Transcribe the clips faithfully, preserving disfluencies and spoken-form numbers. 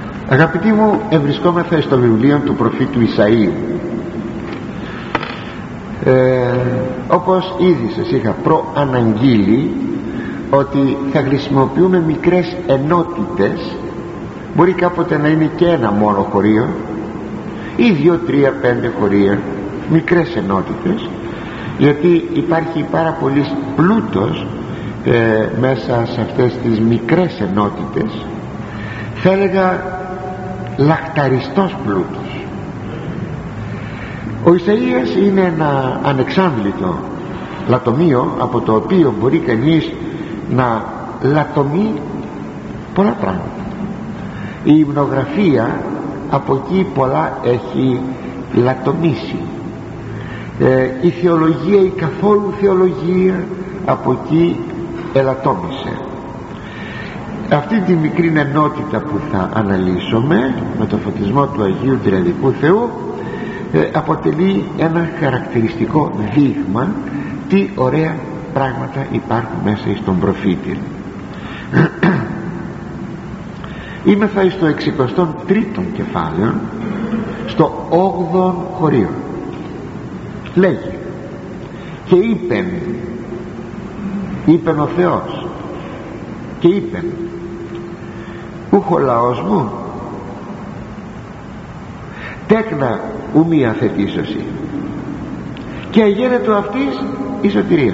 Αγαπητοί μου, ευρισκόμεθα στο βιβλίο του προφήτου Ισαΐου. ε, όπως ήδη σας είχα προαναγγείλει ότι θα χρησιμοποιούμε μικρές ενότητες, μπορεί κάποτε να είναι και ένα μόνο χωρίο ή δύο, τρία, πέντε χωρία, μικρές ενότητες, γιατί υπάρχει πάρα πολύς πλούτος ε, μέσα σε αυτές τις μικρές ενότητες, θα έλεγα λαχταριστός πλούτος. Ο Ισαΐας είναι ένα ανεξάντλητο λατομείο από το οποίο μπορεί κανείς να λατομεί πολλά πράγματα. Η υμνογραφία από εκεί πολλά έχει λατομήσει, ε, η θεολογία, η καθόλου θεολογία από εκεί ελαττόμησε. Αυτή τη μικρή ενότητα που θα αναλύσουμε με το φωτισμό του Αγίου Τριαδικού Θεού ε, αποτελεί ένα χαρακτηριστικό δείγμα τι ωραία πράγματα υπάρχουν μέσα στον προφήτη. Είμεθα στο εξηκοστό τρίτο κεφάλαιο, στο όγδοο χωρίο. Λέγει: και είπεν, είπεν ο Θεός, και είπεν, ούχο λαός μου, τέκνα ου μη αθετήσωση, και αγένετο αυτής η σωτηρία,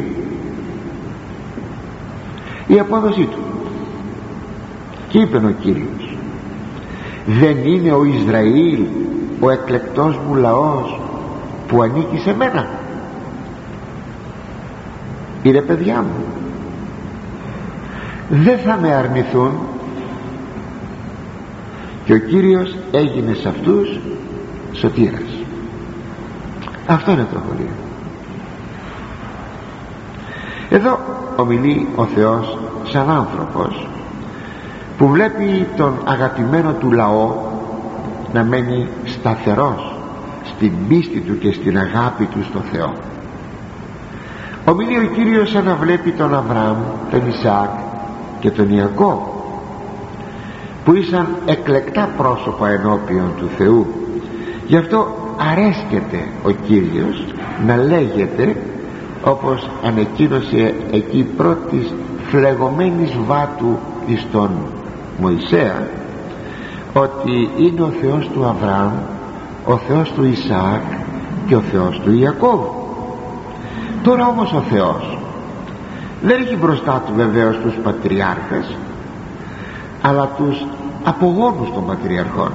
η απόδοσή του. Και είπεν ο Κύριος, δεν είναι ο Ισραήλ ο εκλεκτός μου λαός που ανήκει σε μένα? Είναι παιδιά μου, δεν θα με αρνηθούν. Και ο Κύριος έγινε σε αυτούς σωτήρας. Αυτό είναι το χωρίο. Εδώ ομιλεί ο Θεός σαν άνθρωπος που βλέπει τον αγαπημένο του λαό να μένει σταθερός στην πίστη του και στην αγάπη του στο Θεό. Ομιλεί ο Κύριος σαν να βλέπει τον Αβραάμ, τον Ισαάκ και τον Ιακώβ, που ήσαν εκλεκτά πρόσωπα ενώπιον του Θεού. Γι' αυτό αρέσκεται ο Κύριος να λέγεται, όπως ανεκοίνωσε εκεί πρώτης φλεγωμένης βάτου εις τον Μωυσέα, ότι είναι ο Θεός του Αβραάμ, ο Θεός του Ισαάκ και ο Θεός του Ιακώβ. Τώρα όμως ο Θεός δεν έχει μπροστά του βεβαίως τους πατριάρχες, αλλά τους απογόνους των πατριαρχών,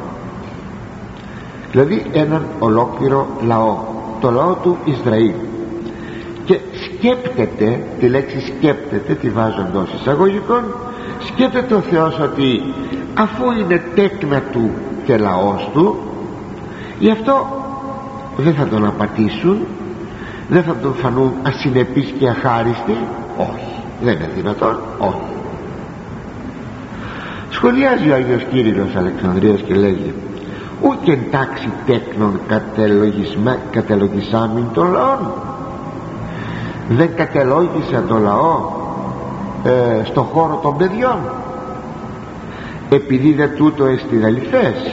δηλαδή έναν ολόκληρο λαό, το λαό του Ισραήλ. Και σκέπτεται, τη λέξη σκέπτεται τη βάζω εντός εισαγωγικών, σκέπτεται ο Θεός ότι αφού είναι τέκνα του και λαός του, γι' αυτό δεν θα τον απατήσουν, δεν θα τον φανούν ασυνεπείς και αχάριστοι. Όχι, δεν είναι δυνατόν, όχι. Σχολιάζει ο Άγιος Κύριλλος Αλεξανδρίας και λέγει: ούκ εν τάξη τέκνων κατελογισάμιν των λαών. Δεν κατελόγησε το λαό ε, στο χώρο των παιδιών, επειδή δε τούτο εστιν αληθές,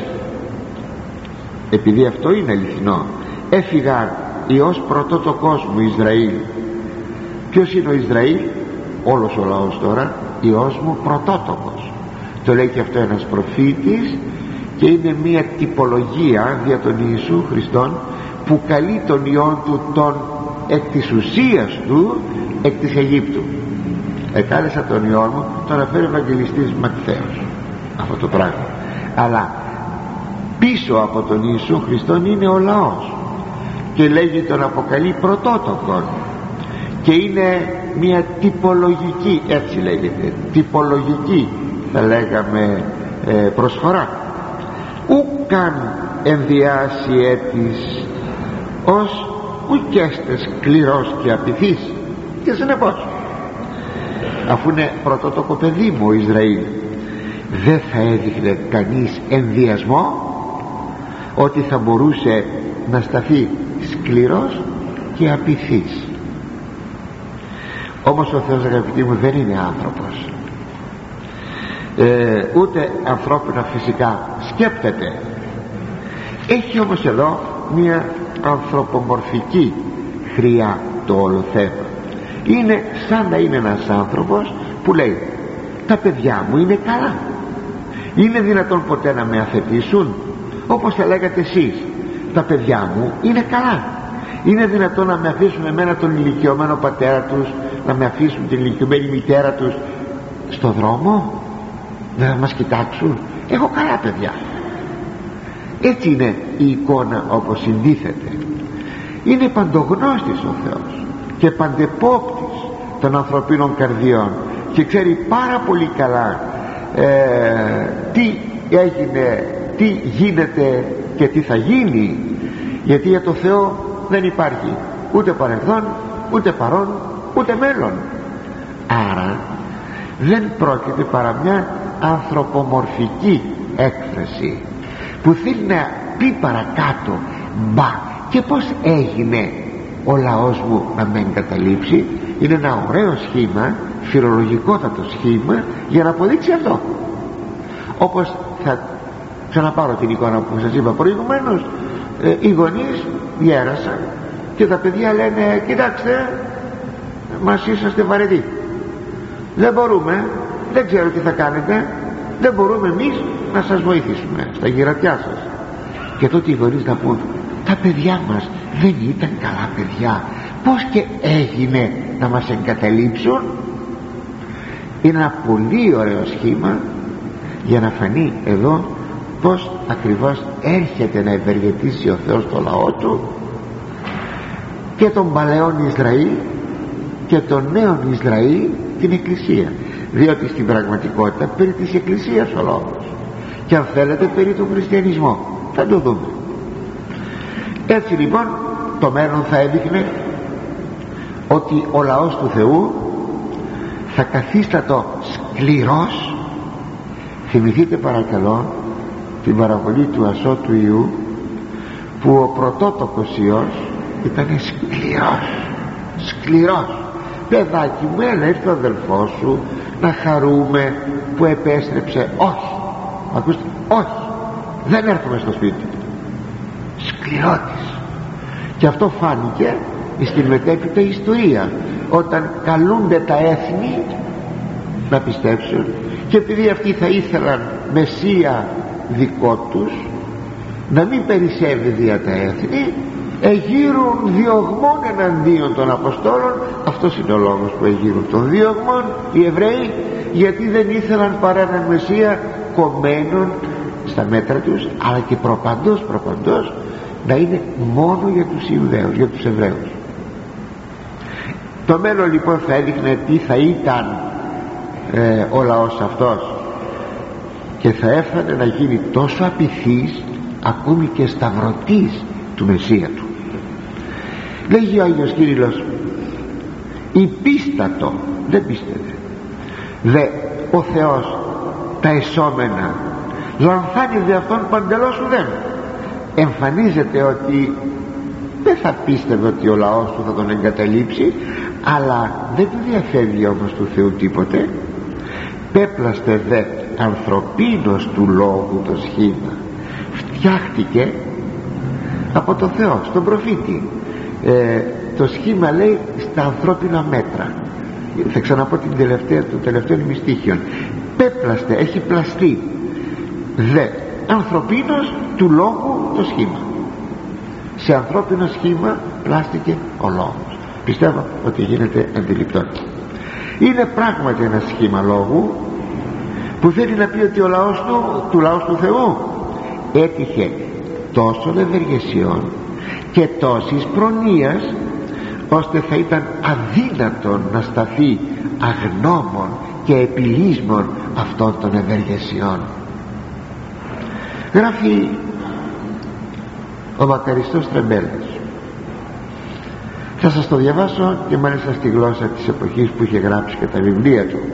επειδή αυτό είναι αληθινό. Έφυγαν Υιός πρωτότοκος μου Ισραήλ. Ποιος είναι ο Ισραήλ? Όλος ο λαός τώρα. Υιός μου πρωτότοκος. Το λέει και αυτό ένας προφήτης, και είναι μια τυπολογία δια τον Ιησού Χριστόν που καλεί τον Υιόν του τον εκ της ουσίας του εκ της Αιγύπτου. Εκάλεσα τον Υιόν μου, τον αναφέρει ο Ευαγγελιστής Ματθαίος αυτό το πράγμα. Αλλά πίσω από τον Ιησού Χριστόν είναι ο λαός, και λέγει τον αποκαλεί πρωτότοκον, και είναι μια τυπολογική, έτσι λέγεται, τυπολογική θα λέγαμε ε, προσφορά. Ουκαν ενδιάσει έτης ως ουκέστε σκληρός και απειθής. Και συνεπώς, αφού είναι πρωτότοκο παιδί μου ο Ισραήλ, δεν θα έδειχνε κανείς ενδιασμό ότι θα μπορούσε να σταθεί σκληρός και απειθής. Όμως ο Θεός, αγαπητοί μου, δεν είναι άνθρωπος, ε, ούτε ανθρώπινα φυσικά σκέπτεται. Έχει όμως εδώ μια ανθρωπομορφική χρειά το όλο θέμα. Είναι σαν να είναι ένας άνθρωπος που λέει τα παιδιά μου είναι καλά, είναι δυνατόν ποτέ να με αθετήσουν? Όπως θα λέγατε εσείς, τα παιδιά μου είναι καλά, είναι δυνατόν να με αφήσουν εμένα τον ηλικιωμένο πατέρα τους, να με αφήσουν την ηλικιωμένη μητέρα τους στο δρόμο, να μας κοιτάξουν? Έχω καλά παιδιά. Έτσι είναι η εικόνα όπως συντίθεται. Είναι παντογνώστης ο Θεός και παντεπόπτης των ανθρωπίνων καρδιών και ξέρει πάρα πολύ καλά ε, τι έγινε, τι γίνεται και τι θα γίνει, γιατί για το Θεό δεν υπάρχει ούτε παρελθόν, ούτε παρόν, ούτε μέλλον. Άρα δεν πρόκειται παρά μια ανθρωπομορφική έκφραση που θέλει να πει παρακάτω, μπα, και πως έγινε ο λαός μου να με εγκαταλείψει. Είναι ένα ωραίο σχήμα, φιλολογικότατο σχήμα για να αποδείξει αυτό. Όπως θα ξαναπάρω την εικόνα που σας είπα προηγουμένως, ε, οι γονείς γέρασαν και τα παιδιά λένε κοιτάξτε, μας είσαστε βαρετοί, δεν μπορούμε, δεν ξέρω τι θα κάνετε, δεν μπορούμε εμείς να σας βοηθήσουμε στα γυρατιά σας. Και τότε οι γονείς να πούν τα παιδιά μας δεν ήταν καλά παιδιά, πως και έγινε να μας εγκαταλείψουν? Είναι ένα πολύ ωραίο σχήμα για να φανεί εδώ πως ακριβώς έρχεται να ευεργετήσει ο Θεός το λαό του, και τον παλαιόν Ισραήλ και τον νέον Ισραήλ, την Εκκλησία, διότι στην πραγματικότητα περί της Εκκλησίας ο λόγος, και αν θέλετε περί του χριστιανισμού. Θα το δούμε. Έτσι λοιπόν το μέλλον θα έδειχνε ότι ο λαός του Θεού θα καθίστατο σκληρός. Θυμηθείτε παρακαλώ την παραβολή του ασώτου Ιού, που ο πρωτότοκος Υιός ήταν σκληρός, σκληρός. Παιδάκι μου, έλα ήρθε ο αδελφός σου να χαρούμε που επέστρεψε. Όχι, ακούστε, όχι, δεν έρχομαι στο σπίτι. Σκληρότης. Και αυτό φάνηκε στην μετέπειτα ιστορία, όταν καλούνται τα έθνη να πιστέψουν, και επειδή αυτοί θα ήθελαν Μεσσία δικό τους, να μην περισσεύει δια τα έθνη, εγείρουν διωγμών εναντίον των Αποστόλων. αυτός είναι ο λόγος που εγείρουν των διωγμών οι Εβραίοι, γιατί δεν ήθελαν παρά έναν Μεσσία κομμένον στα μέτρα τους, αλλά και προπαντός προπαντός να είναι μόνο για τους Ιουδαίους, για τους Εβραίους. Το μέλλον λοιπόν θα έδειχνε τι θα ήταν ε, ο λαός αυτός, και θα έφτανε να γίνει τόσο απειθής, ακόμη και σταυρωτής του Μεσσία του. Λέγει ο Άγιος Κύριλλος, υπίστατο, δεν πίστευε, δε ο Θεός τα εσώμενα λανθάνει δε αυτόν παντελώς ουδέν. Εμφανίζεται ότι δεν θα πίστευε ότι ο λαός του θα τον εγκαταλείψει, αλλά δεν του διαφεύγει όμως του Θεού τίποτε. Πέπλαστε δε ανθρωπίνος του λόγου το σχήμα, φτιάχτηκε από το Θεό στον προφήτη. ε, το σχήμα λέει στα ανθρώπινα μέτρα. Θα ξαναπώ την τελευταία, το τελευταίο ημιστίχιον. Πέπλαστε, έχει πλαστεί δε ανθρωπίνος του λόγου το σχήμα. Σε ανθρώπινο σχήμα πλάστηκε ο λόγος. Πιστεύω ότι γίνεται αντιληπτό. Είναι πράγματι ένα σχήμα λόγου που θέλει να πει ότι ο λαός του, του λαός του Θεού έτυχε τόσων ευεργεσιών και τόσης προνοίας, ώστε θα ήταν αδύνατον να σταθεί αγνώμων και επιλύσμων αυτών των ευεργεσιών. Γράφει ο μακαριστός Τρεμπέλας, θα σας το διαβάσω και μάλιστα στη γλώσσα της εποχής που είχε γράψει και τα βιβλία του.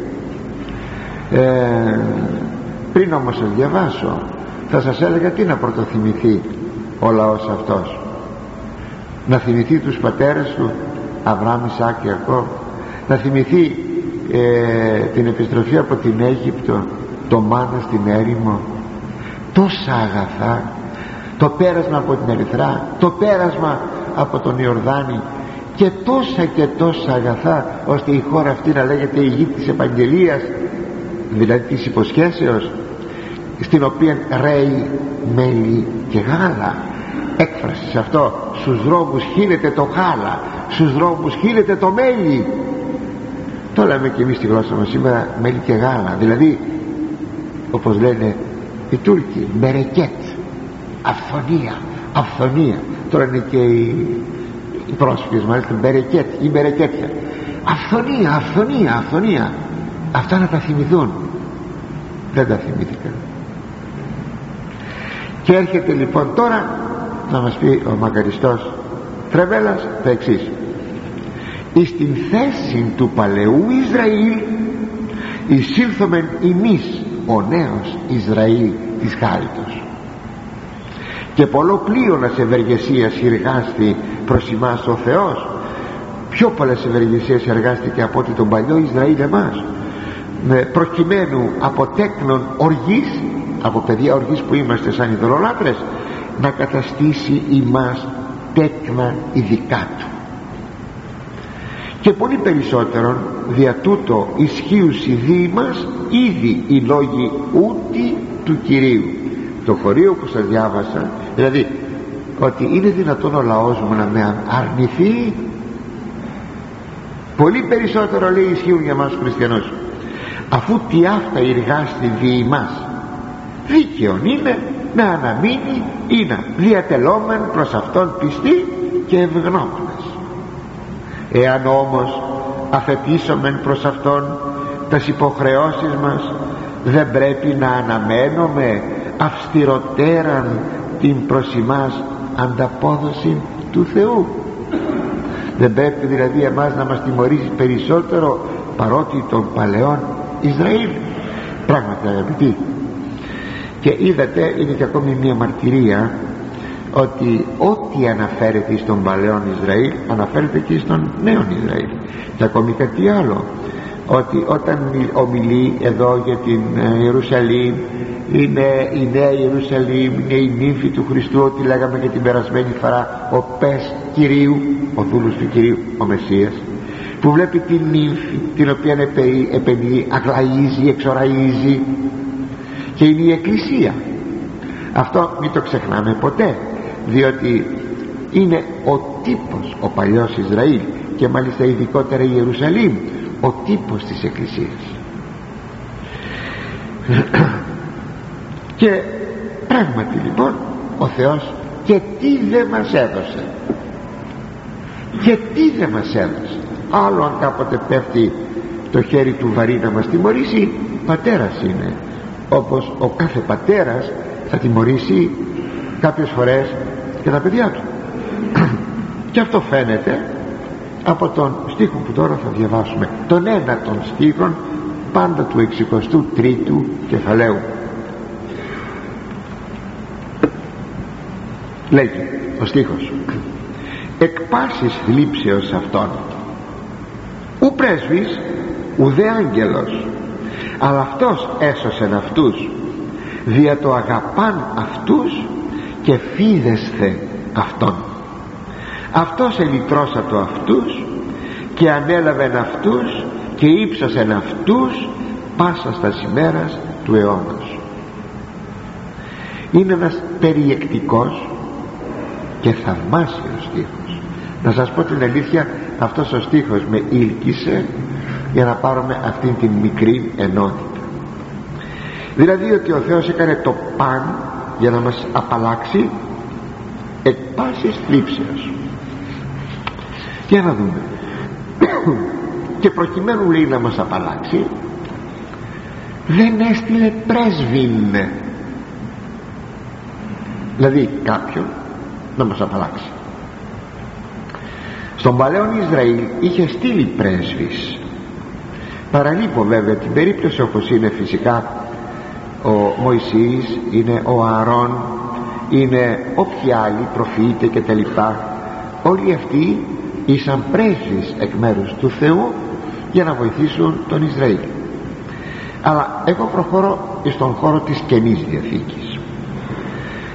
ε, πριν όμως σας διαβάσω, θα σας έλεγα τι να πρωτοθυμηθεί ο λαός αυτός. Να θυμηθεί τους πατέρες του Αβραάμ, Ισαάκ και Ιακώβ, να θυμηθεί ε, την επιστροφή από την Αίγυπτο, το μάνα στην έρημο, τόσα αγαθά, το πέρασμα από την Ερυθρά, το πέρασμα από τον Ιορδάνη, και τόσα και τόσα αγαθά, ώστε η χώρα αυτή να λέγεται η γη της επαγγελίας, δηλαδή της υποσχέσεως, στην οποία ρέει μέλι και γάλα. Έκφραση σε αυτό: στους δρόμους χύνεται το γάλα, στους δρόμους χύνεται το μέλι. Το λέμε και εμείς στη γλώσσα μας σήμερα, μέλι και γάλα, δηλαδή όπως λένε οι Τούρκοι, μπερεκέτ, αυθονία, αυθονία. Τώρα είναι και οι, οι πρόσφυγες μάλιστα, μπερεκέτ ή μπερεκέτια, αυθονία, αυθονία, αυθονία. Αυτά να τα θυμηθούν, δεν τα θυμήθηκαν. Και έρχεται λοιπόν τώρα να μας πει ο μακαριστός Τρεβέλας τα εξής: εις την θέση του παλαιού Ισραήλ εισήλθομεν ημείς ο νέος Ισραήλ της χάριτος, και πολλό πλείονας ευεργεσίας εργάστη προς ημάς ο Θεός. Πιο πολλές ευεργεσίες εργάστηκε από ότι τον παλιό Ισραήλ εμάς, προκειμένου από τέκνον οργής, από παιδιά οργής που είμαστε σαν ειδωλολάτρες, να καταστήσει ημάς τέκνα ειδικά του. Και πολύ περισσότερον δια τούτο ισχύουσι δι μας ήδη οι λόγοι ούτι του Κυρίου. Το χωρίο που σας διάβασα, δηλαδή ότι είναι δυνατόν ο λαός μου να με αρνηθεί, πολύ περισσότερο λέει ισχύουν για μας τους χριστιανούς, αφού τι αυτά εργάστη δι μας. Δίκαιον είναι να αναμείνει ή να διατελώμεν προς αυτόν πιστοί και ευγνώμονες. Εάν όμως αφετήσομεν προς αυτόν τας υποχρεώσεις μας, δεν πρέπει να αναμένουμε αυστηροτέραν την προς ημάς ανταπόδοση του Θεού? Δεν πρέπει δηλαδή εμάς να μας τιμωρήσει περισσότερο παρότι των παλαιών Ισραήλ? Πράγματι αγαπητοί, και είδατε, είναι και ακόμη μια μαρτυρία ότι ό,τι αναφέρεται στον παλαιόν Ισραήλ αναφέρεται και στον νέον Ισραήλ. Και ακόμη κάτι άλλο, ότι όταν ομιλεί εδώ για την Ιερουσαλήμ, είναι η Νέα Ιερουσαλήμ, είναι η νύμφη του Χριστού, ότι λέγαμε και την περασμένη φορά, ο πες Κυρίου, ο δούλος του Κυρίου, ο Μεσσίας, που βλέπει την νύμφη την οποία επενεί, αγλαΐζει, εξοραΐζει, και είναι η Εκκλησία. Αυτό μην το ξεχνάμε ποτέ, διότι είναι ο τύπος, ο παλιός Ισραήλ, και μάλιστα ειδικότερα η Ιερουσαλήμ, ο τύπος της Εκκλησίας. Και πράγματι λοιπόν ο Θεός και τι δεν μας έδωσε, και τι δεν μας έδωσε. Άλλο αν κάποτε πέφτει το χέρι του βαρύ να μας τιμωρήσει, πατέρας είναι, όπως ο κάθε πατέρας θα τιμωρήσει κάποιες φορές και τα παιδιά του. Και αυτό φαίνεται από τον στίχο που τώρα θα διαβάσουμε, τον ένα των στίχων πάντα του εξηκοστού τρίτου κεφαλαίου. Λέγει ο στίχος: εκ πάσης θλίψεως αυτών ου πρέσβης ουδέ άγγελος, αλλά αυτός έσωσεν αυτούς, δια το αγαπάν αυτούς και φίδεσθε αυτόν. Αυτός ελυτρώσατο αυτούς και ανέλαβεν αυτούς και ύψωσεν αυτούς πάσα στα ημέρας του αιώνος. Είναι ένας περιεκτικός και θαυμάσιος στίχος. Να σας πω την αλήθεια, αυτός ο στίχος με ήλκησε για να πάρουμε αυτήν την μικρή ενότητα. Δηλαδή ότι ο Θεός έκανε το παν για να μας απαλλάξει εκ πάσης θλίψεως. Για να δούμε. Και προκειμένου λέει να μας απαλλάξει, δεν έστειλε πρέσβην, δηλαδή κάποιον να μας απαλλάξει. Στον παλαιόν Ισραήλ είχε στείλει πρέσβης. Παραλείπω βέβαια την περίπτωση, όπως είναι φυσικά ο Μωυσής, είναι ο Ααρών, είναι όποιοι άλλοι προφήτε και τα λοιπά. Όλοι αυτοί ήσαν πρέσβεις εκ μέρους του Θεού για να βοηθήσουν τον Ισραήλ. Αλλά εγώ προχωρώ στον χώρο της Καινής Διαθήκης.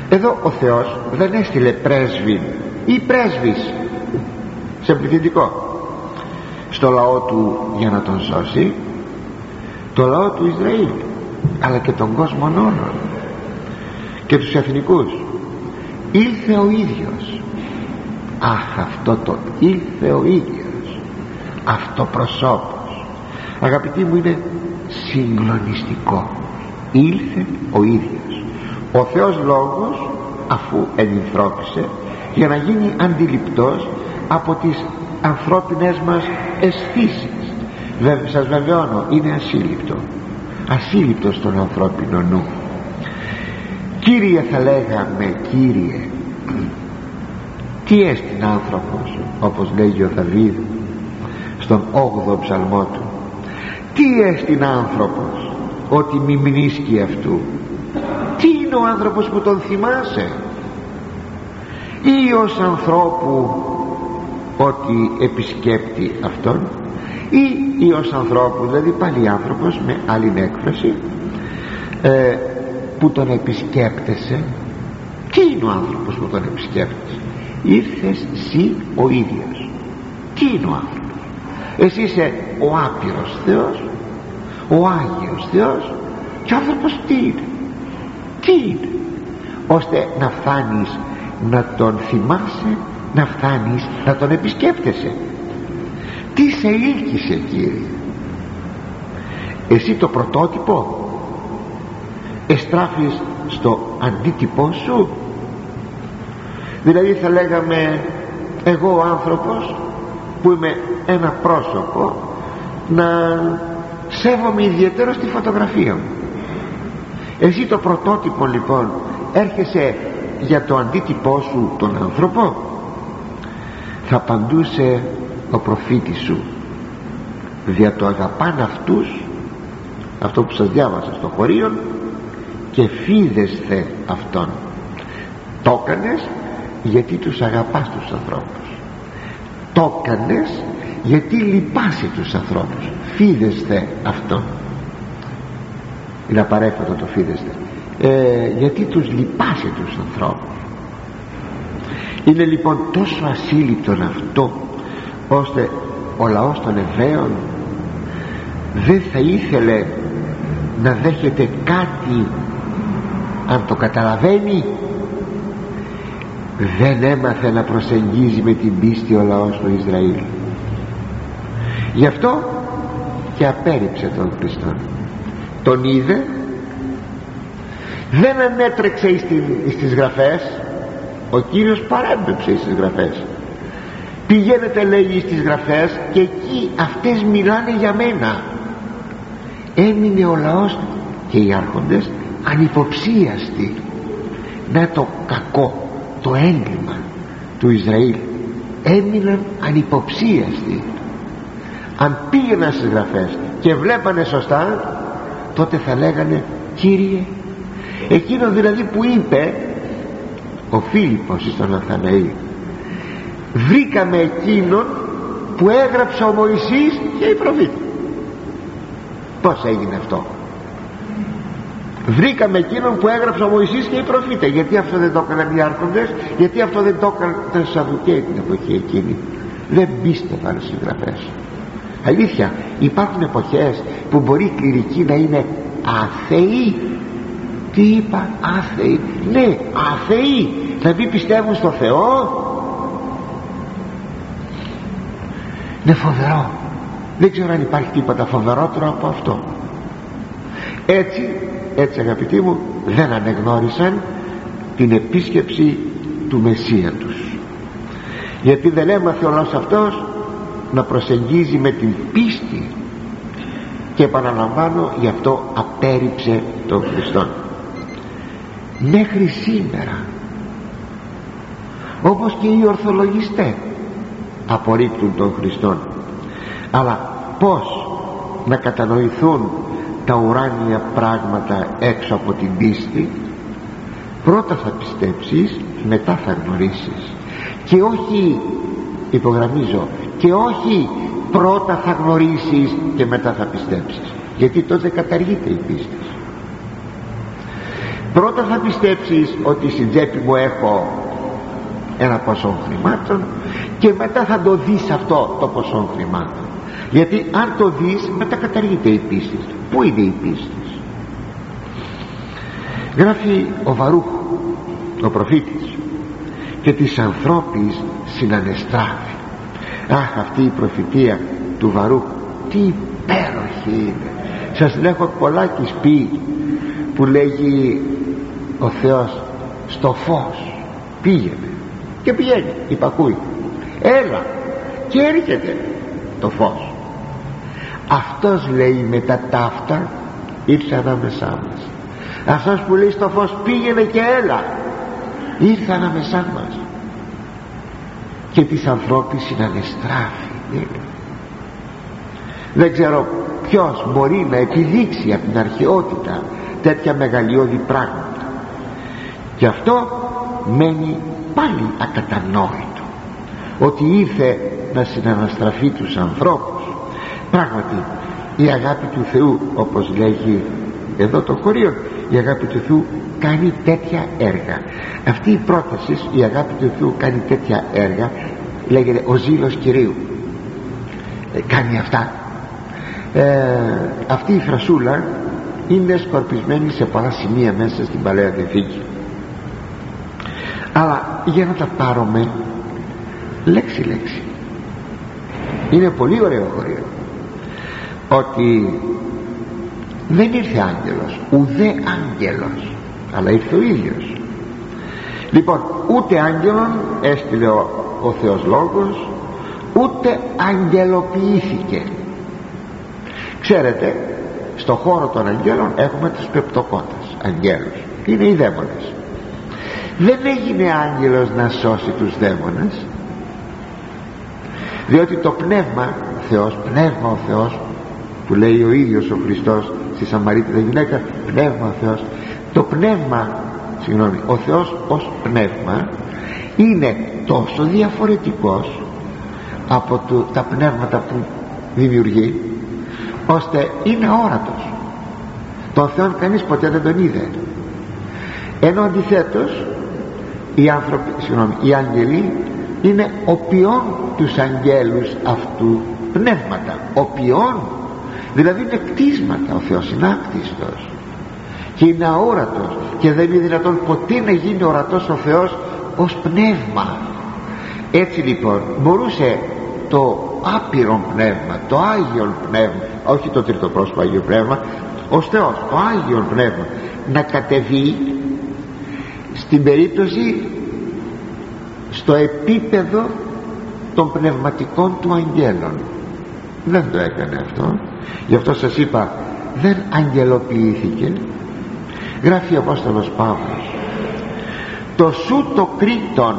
Εδώ ο Θεός δεν έστειλε πρέσβη ή πρέσβης σε πληθυντικό στο λαό του για να τον σώσει, το λαό του Ισραήλ, αλλά και τον κόσμο όλων και τους εθνικούς. Ήλθε ο ίδιος. Αχ, αυτό το ήλθε ο ίδιος, αυτό προσώπος, αγαπητοί μου, είναι συγκλονιστικό. Ήλθε ο ίδιος ο Θεός Λόγος, αφού ενυνθρώπισε, για να γίνει αντιληπτός από τις ανθρώπινες μας αισθήσεις. Βέβαια, σας βεβαιώνω, είναι ασύλληπτο, ασύλληπτο στον ανθρώπινο νου. Κύριε, θα λέγαμε, Κύριε, τι έστειν άνθρωπος, όπως λέγει ο Δαβίδ στον όγδοο ψαλμό του. Τι έστειν άνθρωπος, ότι μη μνήσκει αυτού. Τι είναι ο άνθρωπος που τον θυμάσαι, ή ως ανθρώπου ότι επισκέπτει αυτόν, ή, ή ως ανθρώπου, δηλαδή πάλι άνθρωπος με άλλη έκφραση, ε, που τον επισκέπτεσαι. Τι είναι ο άνθρωπος που τον επισκέπτεσαι? Ήρθες εσύ ο ίδιος. Τι είναι ο άνθρωπος? Εσύ είσαι ο άπειρος Θεός, ο Άγιος Θεός, και ο άνθρωπος τι είναι? Τι είναι? Ώστε να φτάνεις να τον θυμάσαι, να φτάνεις να τον επισκέπτεσαι. Τι σε ήλκησε, Κύριε? Εσύ το πρωτότυπο εστράφεις στο αντίτυπό σου? Δηλαδή θα λέγαμε, εγώ ο άνθρωπος που είμαι ένα πρόσωπο, να σέβομαι ιδιαίτερα στη φωτογραφία μου. Εσύ το πρωτότυπο λοιπόν έρχεσαι για το αντίτυπό σου τον άνθρωπο? Θα απαντούσε ο προφήτης σου, δια το αγαπάν αυτούς, αυτό που σας διάβασα στο χωρίον, και φίδεσθε αυτόν. Το έκανες γιατί τους αγαπάς τους ανθρώπους, το έκανες γιατί λυπάσαι τους ανθρώπους. Φίδεσθε αυτόν, είναι απαρέφατο το φίδεσθε, ε, γιατί τους λυπάσαι τους ανθρώπους. Είναι λοιπόν τόσο ασύλληπτον αυτό, ώστε ο λαός των Εβραίων δεν θα ήθελε να δέχεται κάτι αν το καταλαβαίνει. Δεν έμαθε να προσεγγίζει με την πίστη ο λαός του Ισραήλ. Γι' αυτό και απέρριψε τον Χριστό. Τον είδε, δεν ανέτρεξε στις γραφές. Ο Κύριος παρέμπεψε στις γραφές. Πηγαίνετε, λέει, στις γραφές, και εκεί αυτές μιλάνε για μένα. Έμεινε ο λαός και οι άρχοντες ανυποψίαστοι. Να το κακό, το έγκλημα του Ισραήλ. Έμειναν ανυποψίαστοι. Αν πήγαιναν στις γραφές και βλέπανε σωστά, τότε θα λέγανε, Κύριε, εκείνο δηλαδή που είπε ο Φίλιππος στον Ναθαναήλ, βρήκαμε εκείνον που έγραψε ο Μωυσής και οι προφήτες. Πώς έγινε αυτό? Βρήκαμε εκείνον που έγραψε ο Μωυσής και οι προφήτες. Γιατί αυτό δεν το έκαναν οι άρχοντες? Γιατί αυτό δεν το έκαναν τα Σαδουκαίοι την εποχή εκείνη? Δεν πίστευαν στις γραφές. Αλήθεια, υπάρχουν εποχές που μπορεί οι κληρικοί να είναι αθεοί. Τι είπα? Άθεοι. Ναι, αθεοί. Δηλαδή πιστεύουν στο Θεό. Είναι φοβερό. Δεν ξέρω αν υπάρχει τίποτα φοβερότερο από αυτό. Έτσι, έτσι αγαπητοί μου, δεν ανεγνώρισαν την επίσκεψη του Μεσσία τους, γιατί δεν έμαθε ο λαός αυτός να προσεγγίζει με την πίστη, και επαναλαμβάνω, γι' αυτό απέρριψε τον Χριστόν. Μέχρι σήμερα, όπως και οι ορθολογιστές, απορρίπτουν τον Χριστόν. Αλλά πως να κατανοηθούν τα ουράνια πράγματα έξω από την πίστη? Πρώτα θα πιστέψεις, μετά θα γνωρίσεις. Και όχι, υπογραμμίζω, και όχι πρώτα θα γνωρίσεις και μετά θα πιστέψεις, γιατί τότε καταργείται η πίστη. Πρώτα πρώτα θα πιστέψεις ότι στην τσέπη μου έχω ένα ποσό χρημάτων και μετά θα το δεις αυτό το ποσό χρημάτων, γιατί αν το δεις μετά καταργείται η πίστη. Πού είναι η πίστη? Γράφει ο Βαρούχ ο προφήτης, και της ανθρώπης συνανεστράφη. Αχ, αυτή η προφητεία του Βαρούχ τι υπέροχη είναι. Σας την έχω πολλάκις πει, που λέγει ο Θεός στο φως πήγαινε, και πηγαίνει, υπακούει, έλα, και έρχεται το φως. Αυτός λέει με τα ταύτα ήρθε ανάμεσά μας. Αυτός που λέει στο φως πήγαινε και έλα, ήρθε ανάμεσά μας. Και της ανθρώπης συνανεστράφη. Δεν ξέρω ποιος μπορεί να επιδείξει από την αρχαιότητα τέτοια μεγαλειώδη πράγματα, και αυτό μένει πάλι ακατανόητο, ότι ήρθε να συναναστραφεί τους ανθρώπους. Πράγματι η αγάπη του Θεού, όπως λέγει εδώ το χωρίο, η αγάπη του Θεού κάνει τέτοια έργα. Αυτή η πρόταση, η αγάπη του Θεού κάνει τέτοια έργα, λέγεται ο ζήλος Κυρίου, ε, κάνει αυτά. ε, αυτή η φρασούλα είναι σκορπισμένη σε πολλά σημεία μέσα στην Παλαιά Διαθήκη, αλλά για να τα πάρουμε λέξη λέξη. Είναι πολύ ωραίο χωρίο, ότι δεν ήρθε άγγελος, ουδέ άγγελος, αλλά ήρθε ο ίδιος. Λοιπόν, ούτε άγγελον έστειλε ο, ο Θεός Λόγος, ούτε αγγελοποιήθηκε. Ξέρετε, στο χώρο των αγγέλων έχουμε τους πεπτοκότες αγγέλους, είναι οι δαίμονες. Δεν έγινε άγγελος να σώσει τους δαίμονες, διότι το πνεύμα Θεός, πνεύμα ο Θεός, που λέει ο ίδιος ο Χριστός στη Σαμαρίτιδα γυναίκα, πνεύμα ο Θεός, το πνεύμα, συγγνώμη, ο Θεός ως πνεύμα είναι τόσο διαφορετικός από το, τα πνεύματα που δημιουργεί, ώστε είναι αόρατος. Τον Θεόν κανείς ποτέ δεν τον είδε, ενώ αντιθέτως οι άνθρωποι, συγγνώμη, οι άγγελοι είναι οπιών τους αγγέλους αυτού πνεύματα, οπιών, δηλαδή είναι κτίσματα. Ο Θεός είναι άκτιστος και είναι αόρατος, και δεν είναι δυνατόν ποτέ να γίνει ορατός ο Θεός ως πνεύμα. Έτσι λοιπόν μπορούσε το άπειρον πνεύμα, το Άγιον πνεύμα, όχι το τρίτο πρόσωπο Άγιο πνεύμα, ως Θεός, το Άγιον πνεύμα, να κατεβεί στην περίπτωση στο επίπεδο των πνευματικών του αγγέλων. Δεν το έκανε αυτό. Γι' αυτό σας είπα, δεν αγγελοποιήθηκε. Γράφει ο Απόστολος Παύλος, το σου το κρήτον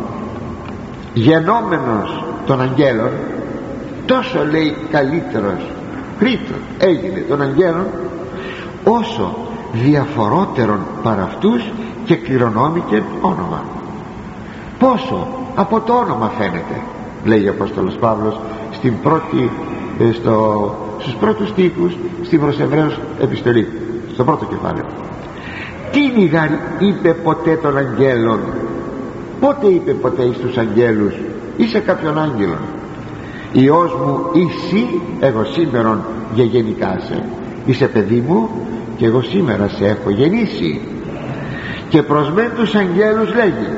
γενόμενος των αγγέλων, τόσο λέει καλύτερος κρήτον έγινε των αγγέλων, όσο διαφορότερον παρά αυτούς και κληρονόμηκε όνομα. Πόσο? Από το όνομα φαίνεται, λέει ο Απόστολος Παύλος στην πρώτη, στο, στους πρώτους στίχους στην προς Εβραίους επιστολή, στο πρώτο κεφάλαιο. Τι νιγάρι είπε ποτέ των αγγέλων? Πότε είπε ποτέ εις τους αγγέλους ή σε κάποιον άγγελον, Υιός μου εσύ, εγώ σήμερον γεγεννικάσαι, είσαι παιδί μου και εγώ σήμερα σε έχω γεννήσει. Και προς μεν τους αγγέλους λέγει,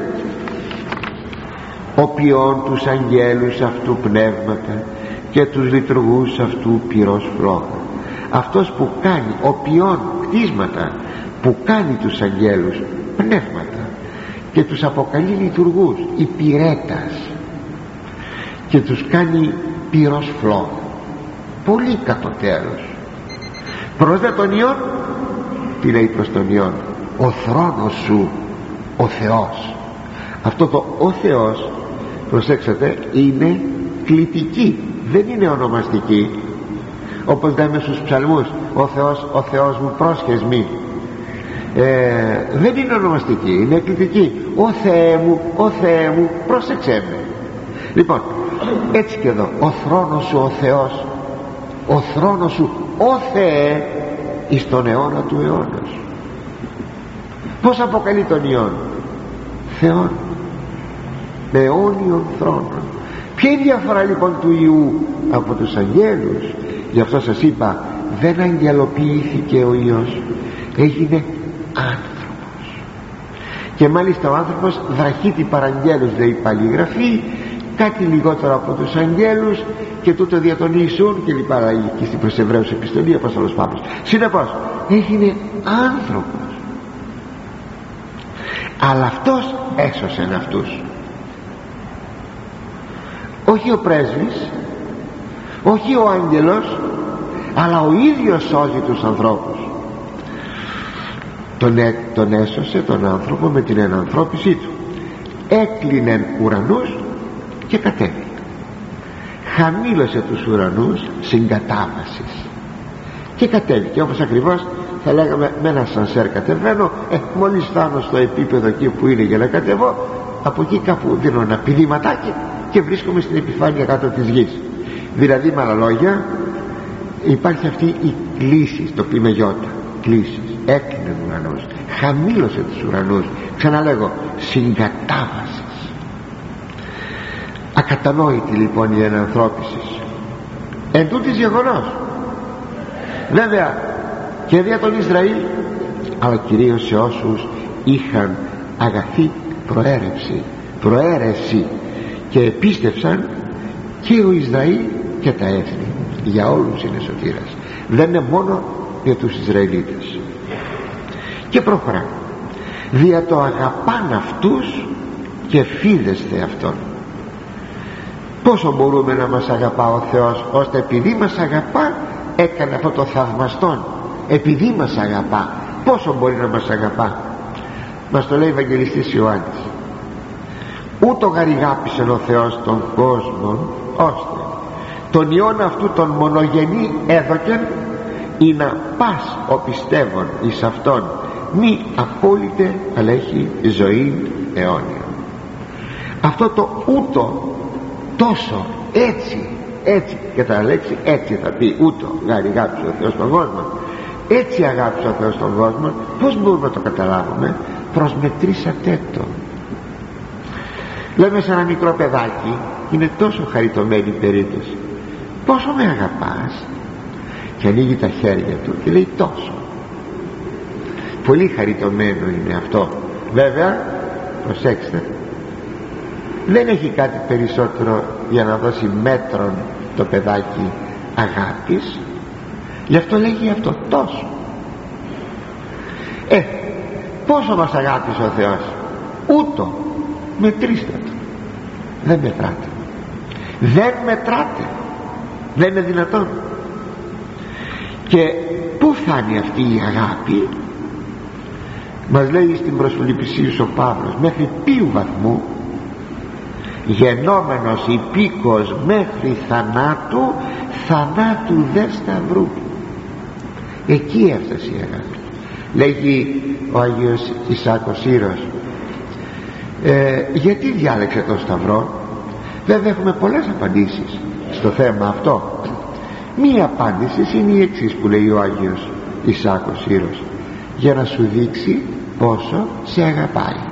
οποίον τους αγγέλους αυτού πνεύματα και τους λειτουργούς αυτού πυρός φλόγα. Αυτός που κάνει, οποίον κτίσματα, που κάνει τους αγγέλους πνεύματα και τους αποκαλεί λειτουργούς, υπηρέτας, και τους κάνει πυρός φλόγα, πολύ κατωτέρως. Προς δε τον Υιόν, τι λέει προς τον Υιόν? Ο θρόνος σου ο Θεός. Αυτό το ο Θεός, προσέξτε, είναι κλητική, δεν είναι ονομαστική, όπως λέμε στους ψαλμούς, ο Θεός, ο Θεός μου πρόσχες μη. ε, δεν είναι ονομαστική, είναι κλητική. Ο Θεέ μου, ο Θεέ μου πρόσεξέ με. Λοιπόν, έτσι και εδώ, ο θρόνος σου ο Θεός, ο θρόνος σου ο Θεέ εις τον αιώνα του αιώνος. Πως αποκαλεί τον Υιόν? Θεόν, με αιώνιον θρόνων. Ποια είναι η διαφορά λοιπόν του Υιού από τους αγγέλους? Γι' αυτό σας είπα, δεν αγγελοποιήθηκε ο Υιός, έγινε άνθρωπος. Και μάλιστα ο άνθρωπος βραχίτη παραγγέλους, λέει πάλι η Γραφή, κάτι λιγότερο από τους αγγέλους, και τούτο δια τον Ιησούν και λοιπά, και στην προς Εβραίους επιστολή Απόστολος Παύλος. Συνεπώς έγινε άνθρωπος, αλλά αυτός έσωσε αυτούς, όχι ο πρέσβης, όχι ο άγγελος, αλλά ο ίδιος σώζει τους ανθρώπους. Τον, έ, τον έσωσε τον άνθρωπο με την ενανθρώπισή του. Έκλεινε ουρανούς και κατέβηκε, χαμήλωσε τους ουρανούς συγκατάβασης και κατέβηκε, όπως ακριβώς θα λέγαμε με ένα σανσέρ κατεβαίνω, ε, μόλις φτάνω στο επίπεδο εκεί που είναι για να κατεβώ, από εκεί κάπου δίνω ένα πηδήματάκι και βρίσκομαι στην επιφάνεια κάτω της γης. Δηλαδή με άλλα λόγια υπάρχει αυτή η κλίση, το πει με γιώτα, κλίση. Έκλεινε ουρανούς, χαμήλωσε τους ουρανούς, ξαναλέγω, συγκατάβασης. Ακατανόητη λοιπόν η ενανθρώπιση. Εν τούτης γεγονός, βέβαια και δια τον Ισραήλ, αλλά κυρίως σε όσους είχαν αγαθή προαίρεση, προαίρεση και επίστευσαν, και ο Ισραήλ και τα έθνη. Για όλους είναι σωτήρας, δεν είναι μόνο για τους Ισραηλίτες. Και προχωρά, δια το αγαπάν αυτούς και φίδεστε αυτόν. Πόσο μπορούμε να μας αγαπά ο Θεός, ώστε επειδή μας αγαπά έκανε αυτό το θαυμαστόν? Επειδή μας αγαπά, πόσο μπορεί να μας αγαπά? Μας το λέει ο Ευαγγελιστής Ιωάννης. Ούτω γαρηγάπησε ο Θεός τον κόσμο, ώστε τον Υιόν αυτού τον μονογενή έδωκεν, ή να πας ο πιστεύων εις αυτόν μη απόλυτε, αλλά έχει ζωή αιώνια. Αυτό το ούτω, τόσο, έτσι, έτσι, και τα λέξη έτσι θα πει, ούτω γαρηγάπησε ο Θεός τον κόσμο, έτσι αγάπησε ο Θεός τον κόσμο. Πώς μπορούμε να το καταλάβουμε? Προσμετρήσατε το. Λέμε σε ένα μικρό παιδάκι, είναι τόσο χαριτωμένη η περίπτωση, πόσο με αγαπάς? Και ανοίγει τα χέρια του και λέει τόσο. Πολύ χαριτωμένο είναι αυτό. Βέβαια προσέξτε, δεν έχει κάτι περισσότερο για να δώσει μέτρον το παιδάκι αγάπης, γι' αυτό λέγει αυτό τόσο. Ε, πόσο μας αγάπησε ο Θεός? Ούτω, μετρήστε το. Δεν μετράτε, δεν μετράτε, δεν είναι δυνατόν. Και πού φτάνει αυτή η αγάπη? Μας λέει στην προς Φιλιππισίους ο Παύλος, μέχρι ποιου βαθμού? Γενόμενος υπήκος μέχρι θανάτου, θανάτου δε σταυρού. Εκεί έφτασε η αγάπη. Λέγει ο Άγιος Ισάκος Ήρος, ε, γιατί διάλεξε τον σταυρό? Βέβαια έχουμε πολλές απαντήσεις στο θέμα αυτό. Μία απάντηση είναι η εξής που λέει ο Άγιος Ισάκος Ήρος, για να σου δείξει πόσο σε αγαπάει.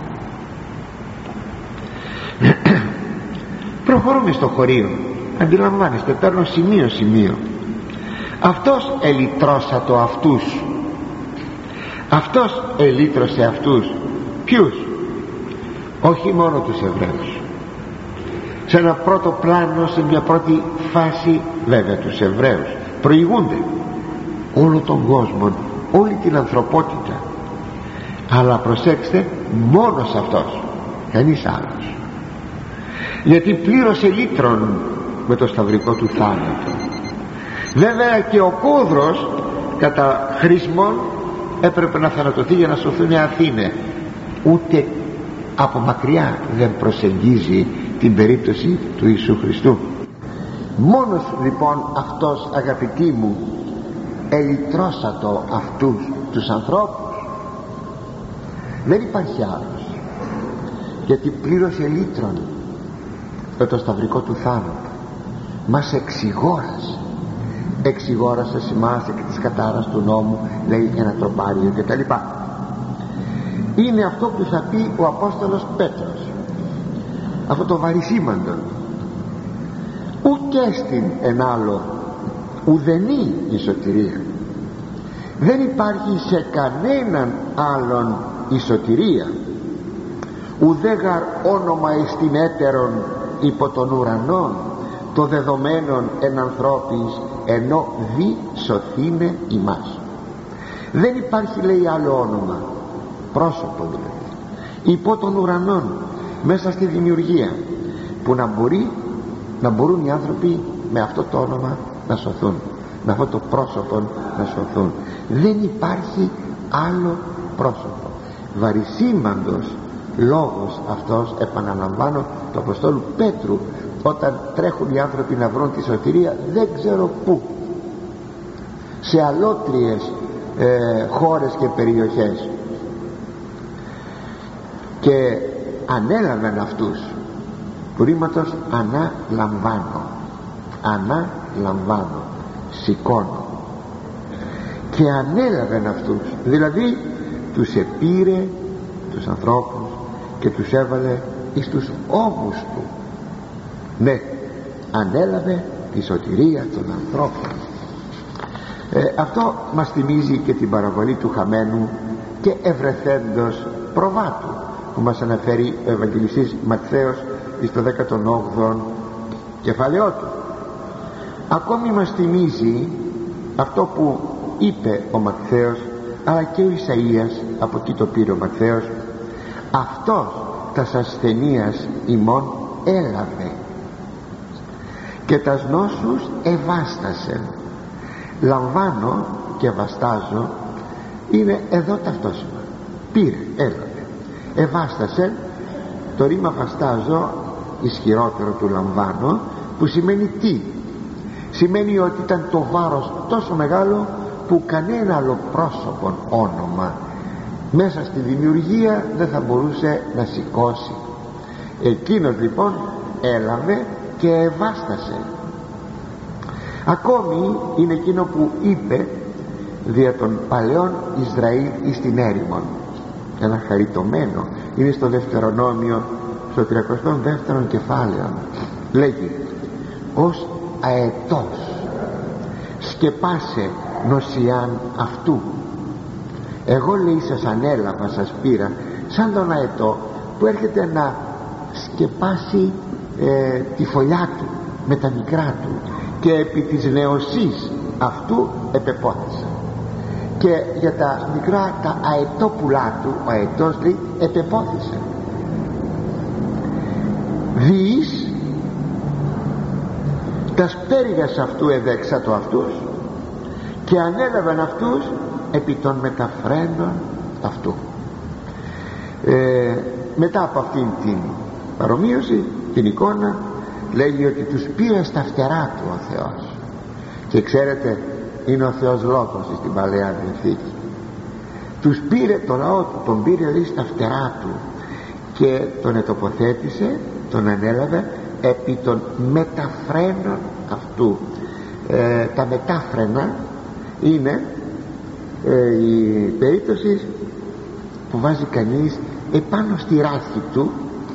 Προχωρούμε στο χωρίο, αντιλαμβάνεστε, παίρνω σημείο σημείο. Αυτός ελυτρώσατο αυτούς, αυτός ελύτρωσε αυτούς. Ποιους? Όχι μόνο τους Εβραίους. Σε ένα πρώτο πλάνο, σε μια πρώτη φάση, βέβαια τους Εβραίους, προηγούνται όλο τον κόσμο, όλη την ανθρωπότητα. Αλλά προσέξτε, μόνος αυτός, κανείς άλλος, γιατί πλήρωσε λύτρον με το σταυρικό του θάνατο. Βέβαια και ο Κόδρος κατά χρήσμον έπρεπε να θανατωθεί για να σωθούν οι Αθήνες. Ούτε από μακριά δεν προσεγγίζει την περίπτωση του Ιησού Χριστού. Μόνος λοιπόν αυτός, αγαπητοί μου, ελυτρώσατο αυτούς τους ανθρώπους. Δεν υπάρχει άλλος, γιατί πλήρωσε λύτρον με το σταυρικό του θάνατο. Μας εξηγόρασε, εξηγόρασε σημάστε και της κατάρας του νόμου, λέει, ένα τροπάριο και τα λοιπά. είναι αυτό που θα πει ο Απόστολος Πέτρος, αυτό το βαρισίμαντον. Ούτε στην εν άλλο ουδενή η σωτηρία, δεν υπάρχει σε κανέναν άλλον η σωτηρία, ουδέγαρ όνομα εις την έτερον υπό των ουρανών το δεδομένον εν ανθρώπης, ενώ δι σωθήνε ημάς. Δεν υπάρχει, λέει, άλλο όνομα, πρόσωπο δηλαδή, υπό των ουρανών, μέσα στη δημιουργία, που να μπορεί να μπορούν οι άνθρωποι με αυτό το όνομα να σωθούν, με αυτό το πρόσωπο να σωθούν. Δεν υπάρχει άλλο πρόσωπο. Βαρισίμαντος λόγος αυτός, επαναλαμβάνω, του Αποστόλου Πέτρου, όταν τρέχουν οι άνθρωποι να βρουν τη σωτηρία δεν ξέρω πού, σε αλότριες ε, χώρες και περιοχές, και ανέλαβαν αυτούς του ρήματος αναλαμβάνω, αναλαμβάνω, σηκώνω, και ανέλαβαν αυτούς, δηλαδή τους επήρε τους ανθρώπους και τους έβαλε εις τους ώμους του. Ναι, ανέλαβε τη σωτηρία των ανθρώπων. ε, αυτό μας θυμίζει και την παραβολή του χαμένου και ευρεθέντος προβάτου, που μας αναφέρει ο Ευαγγελιστής Ματθαίος στο δέκατο όγδοο κεφάλαιό του. Ακόμη μας θυμίζει αυτό που είπε ο Ματθαίος, αλλά και ο Ισαΐας, από εκεί το πήρε ο Ματθαίος, αυτός τας ασθενείας ημών έλαβε και τας νόσους ευάστασε. Λαμβάνω και βαστάζω είναι εδώ ταυτόσημα. Πήρε, έλαβε. Ευάστασε, το ρήμα βαστάζω ισχυρότερο του λαμβάνω, που σημαίνει τι? Σημαίνει ότι ήταν το βάρος τόσο μεγάλο που κανένα άλλο πρόσωπο όνομα μέσα στη δημιουργία δεν θα μπορούσε να σηκώσει. Εκείνος λοιπόν έλαβε και ευάστασε. Ακόμη είναι εκείνο που είπε δια των παλαιών Ισραήλ εις την έρημον, ένα χαριτωμένο, είναι στο Δευτερονόμιο, στο τριακοστό δεύτερο κεφάλαιο. Λέγει: ως αετός σκεπάσε νοσιάν αυτού. Εγώ, λέει, σας ανέλαβα, σας πήρα, σαν τον αετό που έρχεται να σκεπάσει ε, τη φωλιά του με τα μικρά του, και επί της νεοσής αυτού επεπόθησα. Και για τα μικρά τα αετόπουλά του ο αετός, λέει, επεπόθησε. Διείς τας πέριγας αυτού εδέξατο αυτούς, και ανέλαβαν αυτούς επί των μεταφρέντων αυτού. ε, μετά από αυτήν την παρομοίωση, την εικόνα, λέγει ότι τους πήρε στα φτερά του ο Θεός. Και ξέρετε, είναι ο Θεός λόγος στην Παλαιά Διαθήκη. Τους πήρε, το λαό του τον πήρε, λέει, στα φτερά του και τον ετοποθέτησε, τον ανέλαβε επί των μεταφρένων αυτού. ε, τα μετάφρενα είναι ε, η περίπτωση που βάζει κανείς επάνω στη ράχη του.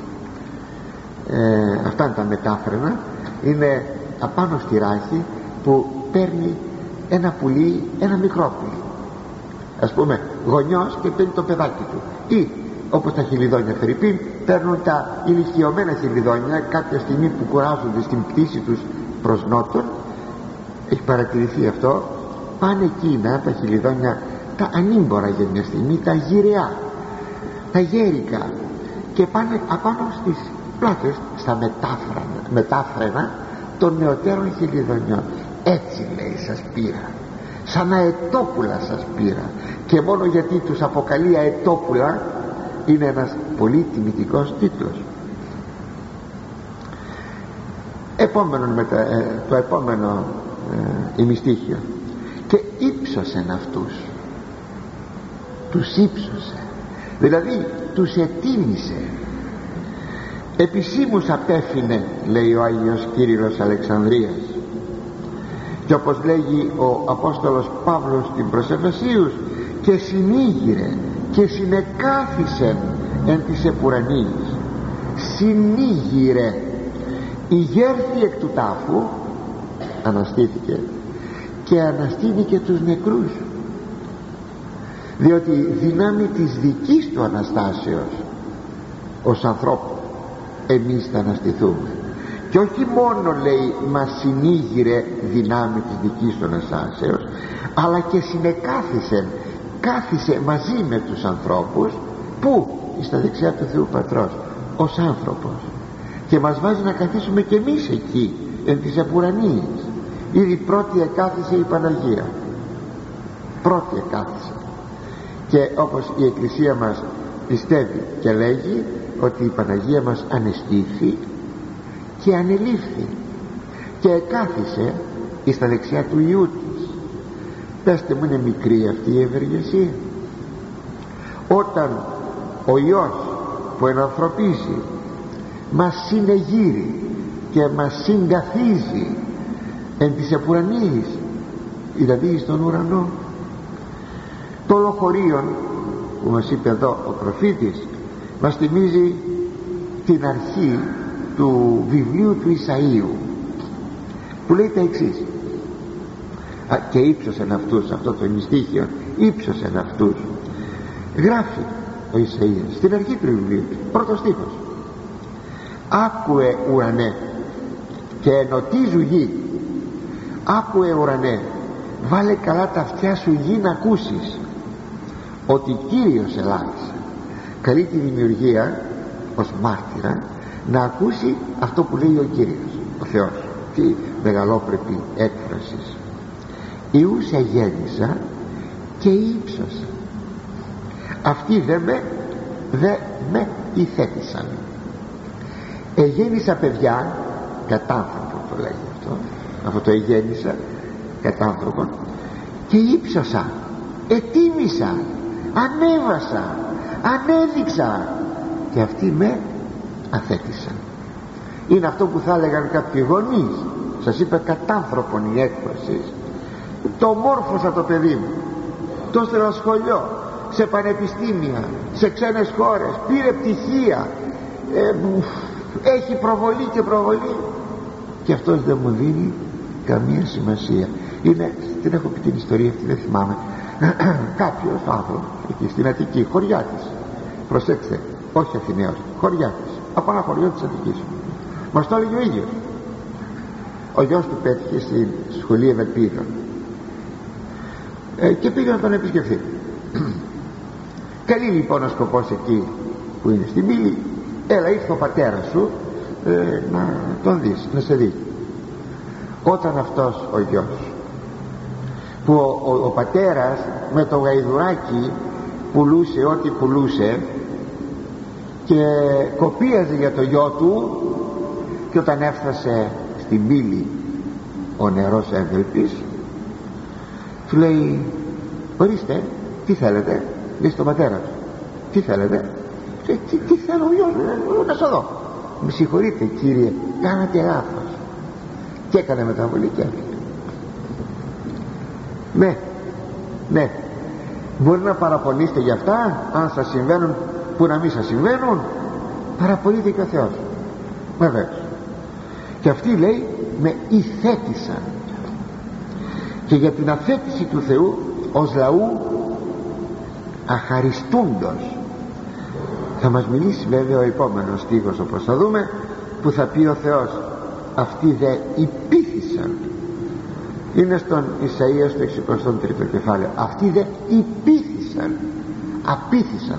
ε, αυτά είναι τα μετάφρενα, είναι απάνω στη ράχη που παίρνει ένα πουλί, ένα μικρό πουλί, ας πούμε γονιός, και παίρνει το παιδάκι του, ή όπως τα χιλιδόνια φερρυπίν παίρνουν τα ηλικιωμένα χιλιδόνια κάποια στιγμή που κουράζονται στην πτήση τους προς νότον. Έχει παρατηρηθεί αυτό, πάνε εκείνα τα χιλιδόνια τα ανήμπορα για μια στιγμή, τα γυραιά, τα γέρικα, και πάνε απάνω στις πλάτες, στα μετάφρενα, μετάφρενα των νεωτέρων χιλιδονιών. Έτσι, λέει, σας πήρα, σαν αετόπουλα σας πήρα. Και μόνο γιατί τους αποκαλεί αετόπουλα είναι ένας πολύ τιμητικός τίτλος. Επόμενο, μετα, ε, το επόμενο ε, ημιστίχιο: και ύψωσεν αυτούς. Τους ύψωσε, δηλαδή τους ετίμησε. Επισήμους απέφυνε, λέει ο Άγιος Κύριλλος Αλεξανδρίας. Και όπως λέγει ο Απόστολος Παύλος στην προς Εφεσίους, και συνήγηρε και συνεκάθισεν εν της επουρανίης, συνήγηρε, ηγέρθη εκ του τάφου, αναστήθηκε και αναστήνηκε τους νεκρούς, διότι δυνάμει της δικής του Αναστάσεως ως ανθρώπου εμείς θα αναστηθούμε. Και όχι μόνο, λέει, μας συνήγηρε δυνάμει της δικής του Αναστάσεως, αλλά και συνεκάθισε, κάθισε μαζί με τους ανθρώπους. Πού? Στα δεξιά του Θεού Πατρός, ως άνθρωπος, και μας βάζει να καθίσουμε και εμείς εκεί εν της επουρανίης. Ήδη πρώτη εκάθισε η Παναγία, πρώτη εκάθισε. Και όπως η Εκκλησία μας πιστεύει και λέγει ότι η Παναγία μας ανεστήθη και ανελήφθη και εκάθισε εις τα δεξιά του Υιού της. Πέστε μου, είναι μικρή αυτή η ευεργεσία? Όταν ο Υιός που ενανθρωπίζει μας συνεγείρει και μας συγκαθίζει εν της επουρανίης, δηλαδή στον ουρανό. Το λοχωρίον που μας είπε εδώ ο προφήτης μας θυμίζει την αρχή του βιβλίου του Ισαΐου, που λέει τα εξής: Α, και ύψωσεν αυτούς, αυτό το νηστήχιο, ύψωσεν αυτούς. Γράφει ο Ισαΐας στην αρχή του βιβλίου, πρώτος στίχος: άκουε ουρανέ και ενωτίζου γη. Άκουε ουρανέ, βάλε καλά τα αυτιά σου γη να ακούσεις ότι Κύριος ελάλησε. Καλεί τη δημιουργία ως μάρτυρα να ακούσει αυτό που λέει ο Κύριος, ο Θεός. Τι μεγαλόπρεπη έκφραση. Ιούσα γέννησα και ύψωσα, αυτοί δε με, δε με ηθέτησαν. Εγέννησα παιδιά κατάνθρωπον, το λέγει αυτό, αυτό το εγέννησα κατάνθρωπον, και ύψωσα, ετίμησα, ανέβασα, ανέδειξα, και αυτοί με αθέτησαν. Είναι αυτό που θα έλεγαν κάποιοι γονείς. Σας είπα κατάνθρωπον η έκφραση. Το μόρφωσα το παιδί μου, το έστειλα σχολείο, σε πανεπιστήμια, σε ξένες χώρες, πήρε πτυχία, ε, έχει προβολή και προβολή, και αυτός δεν μου δίνει καμία σημασία. Είναι, την έχω πει την ιστορία αυτή, δεν θυμάμαι. Κάποιος άνθρωπος εκεί στην Αττική, χωριά της, προσέξτε, όχι Αθηναίος, χωριά της, από ένα χωριό της Αττικής, μας το έλεγε ο ίδιος. Ο γιος του πέτυχε στη σχολή Ευελπίδων ε, και πήγε να τον επισκεφθεί. Καλή λοιπόν ο σκοπός εκεί που είναι στην πύλη. Έλα, ήρθε ο πατέρας σου ε, να τον δεις, να σε δει. Όταν αυτός ο γιος, που ο, ο, ο πατέρας με το γαϊδουράκι πουλούσε ό,τι πουλούσε και κοπίαζε για το γιο του, και όταν έφτασε στην πύλη ο νεαρός Εύελπης, του λέει: ορίστε, τι θέλετε? Λέει στον πατέρα του: τι θέλετε? Τι, τι, τι θέλω ο γιος μου, να σε δω. Με συγχωρείτε κύριε, κάνατε λάθος. Και έκανε μεταβολή και έφυγε. Ναι, ναι, μπορεί να παραπονείστε για αυτά, αν σας συμβαίνουν, που να μην σας συμβαίνουν, παραπονείται και ο Θεός, βεβαίως. Και αυτοί, λέει, με ηθέτησαν. Και για την αθέτηση του Θεού ως λαού αχαριστούντος θα μας μιλήσει βέβαια ο επόμενος στίχος, όπως θα δούμε, που θα πει ο Θεός: αυτοί δε υπήθησαν. Είναι στον Ισαΐα στο εξηκοστό τρίτο κεφάλαιο. Αυτοί δε υπήθησαν, απήθησαν.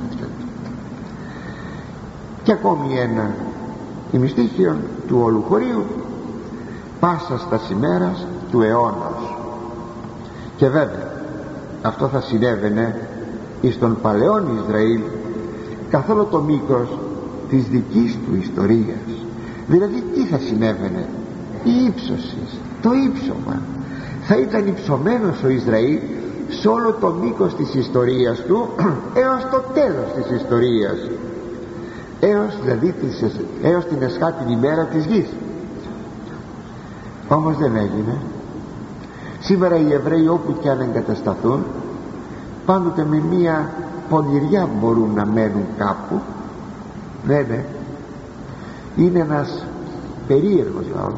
Και ακόμη ένα ημιστήχιο του όλου χωρίου: πάσα στα ημέρας του αιώνος. Και βέβαια αυτό θα συνέβαινε εις τον παλαιόν Ισραήλ καθ' όλο το μήκος της δικής του ιστορίας. Δηλαδή τι θα συνέβαινε? Η ύψωση, το ύψωμα. Θα ήταν υψωμένος ο Ισραήλ σε όλο το μήκος της ιστορίας του έως το τέλος της ιστορίας, έως δηλαδή της, έως την εσχάτην ημέρα της γης. Όμως δεν έγινε. Σήμερα οι Εβραίοι όπου και αν εγκατασταθούν, πάντοτε με μία πονηριά μπορούν να μένουν κάπου. Ναι, ναι, είναι ένας περίεργος λαός.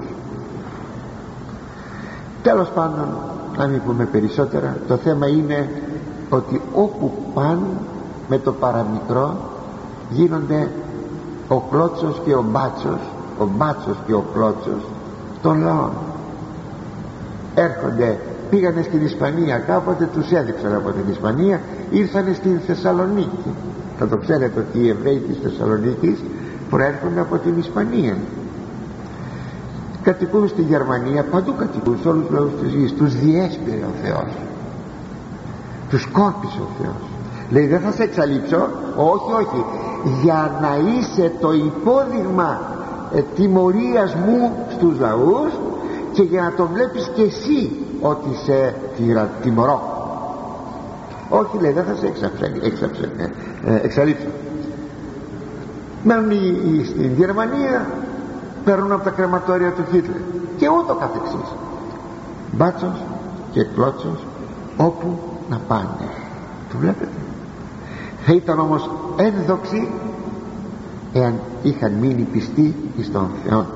Τέλος πάντων, να μην πούμε περισσότερα, το θέμα είναι ότι όπου πάνε με το παραμικρό γίνονται ο κλώτσος και ο μπάτσος, ο μπάτσος και ο κλώτσος των λαών. Έρχονται, πήγανε στην Ισπανία κάποτε, τους έδειξαν από την Ισπανία, ήρθανε στην Θεσσαλονίκη. Θα το ξέρετε ότι οι Εβραίοι της Θεσσαλονίκης προέρχονται από την Ισπανία. Κατοικούν στη Γερμανία, παντού κατοικούν, σε όλους τους λαούς της γης. Τους διέσπηρε ο Θεός, τους σκόρπισε ο Θεός. Λέει, δεν θα σε εξαλείψω, όχι, όχι, για να είσαι το υπόδειγμα ε, τιμωρίας μου στους λαούς και για να το βλέπεις και εσύ ότι σε τιμωρώ. Όχι, λέει, δεν θα σε εξαλείψω. Μένουν στην Γερμανία, παίρνουν από τα κρεματόρια του Χίτλερ και ούτω καθεξής. Μπάτσος και κλώτσος όπου να πάνε. Το βλέπετε. Θα ήταν όμως ένδοξοι εάν είχαν μείνει πιστοί εις τον Θεό.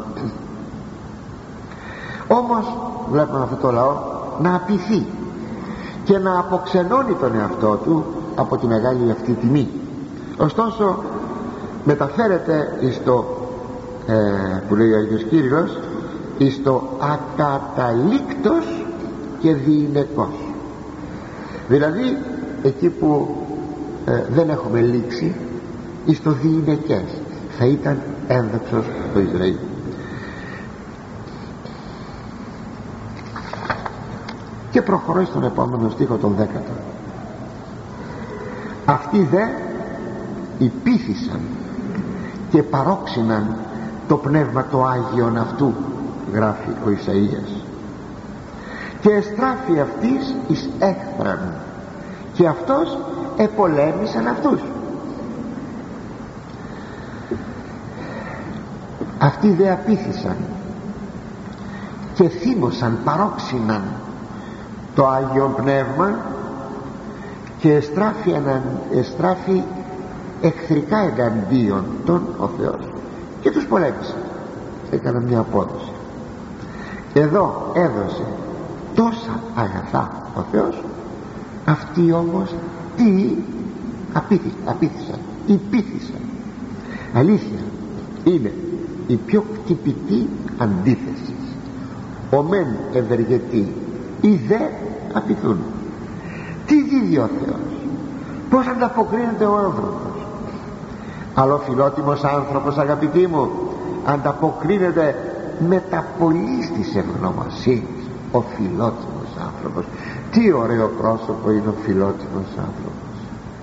Όμως βλέπουμε αυτό το λαό να απειθεί και να αποξενώνει τον εαυτό του από τη μεγάλη αυτή τιμή. Ωστόσο μεταφέρεται εις το ε, που λέει ο Άγιος Κύριλλος, εις το ακαταλήκτος και διηνεκός. Δηλαδή εκεί που ε, δεν έχουμε λήξει, εις το διηνεκές θα ήταν ένδοξος το Ισραήλ. Και προχωρώ στον επόμενο στίχο, τον δέκατο. Αυτοί δε υπήθησαν και παρόξυναν το πνεύμα το Άγιον αυτού, γράφει ο Ισαΐας, και εστράφη αυτής εις έχθραν και αυτός επολέμησαν αυτούς. Αυτοί δε απήθησαν και θύμωσαν, παρόξυναν το Άγιον Πνεύμα και εστράφη, εστράφη εχθρικά εναντίον των ο Θεός και τους πολέμησε, έκαναν μια απόδοση. Εδώ έδωσε τόσα αγαθά ο Θεός, αυτοί όμως τι απήθη, απήθησαν, υπήθησαν. Αλήθεια, είναι η πιο κτυπητή αντίθεση. Ο μεν ευεργετεί, οι δε απειθούν. Τι δίδει ο Θεός, πως ανταποκρίνεται ο άνθρωπος. Αλλά ο φιλότιμος άνθρωπος, αγαπητοί μου, ανταποκρίνεται με τα πολλής της ευγνωμοσύνης. Ο φιλότιμος άνθρωπος, τι ωραίο πρόσωπο είναι ο φιλότιμος άνθρωπος.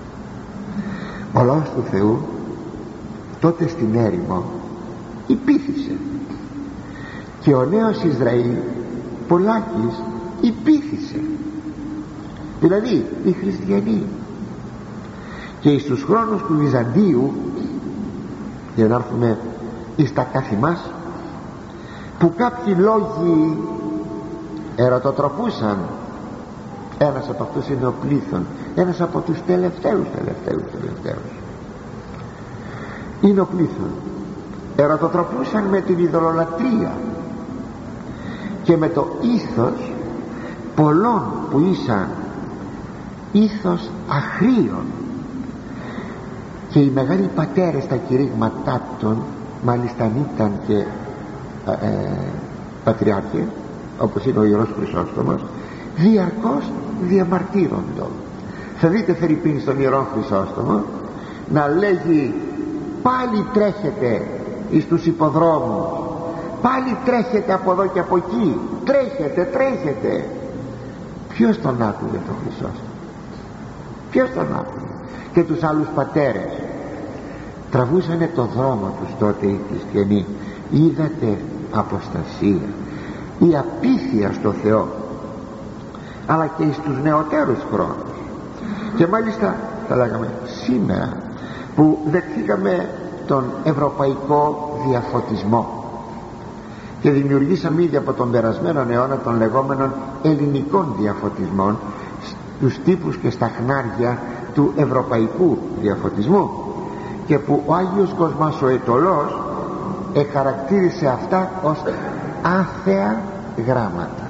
Ο λαός του Θεού τότε στην έρημο υπήθησε και ο νέος Ισραήλ πολλάκις υπήθησε, δηλαδή οι χριστιανοί. Και εις τους χρόνους του Βυζαντίου, για να έρθουμε εις τα κάθε μας, που κάποιοι λόγοι ερωτοτροπούσαν, ένας από αυτούς είναι ο Πλήθων, ένας από τους τελευταίους τελευταίους τελευταίους είναι ο Πλήθων. Ερωτοτροπούσαν με την ειδωλολατρία και με το ήθος πολλών που ήσαν ήθος αχρίων, και οι μεγάλοι πατέρες στα κηρύγματά των μάλιστα ήταν και ε, ε, πατριάρχες, όπως είναι ο Ιερός Χρυσόστομος, διαρκώς διαμαρτύροντο. Θα δείτε φερειπίν στον Ιερό Χρυσόστομο να λέγει πάλι τρέχετε εις τους υποδρόμους, πάλι τρέχετε από εδώ και από εκεί, τρέχετε, τρέχετε. Ποιος τον άκουγε τον Χρυσόστομο, ποιος τον άκουγε? Και τους άλλους πατέρες τραβούσανε το δρόμο τους τότε οι χριστιανοί. Είδατε αποστασία, η απίθεια στο Θεό, αλλά και στους νεωτέρους χρόνους. Και μάλιστα θα λέγαμε σήμερα που δεχτήκαμε τον ευρωπαϊκό διαφωτισμό και δημιουργήσαμε ήδη από τον περασμένο αιώνα των λεγόμενων ελληνικών διαφωτισμών, στους τύπους και στα χνάρια του ευρωπαϊκού διαφωτισμού, και που ο Άγιος Κοσμάς ο Αιτωλός εχαρακτήρισε αυτά ως άθεα γράμματα.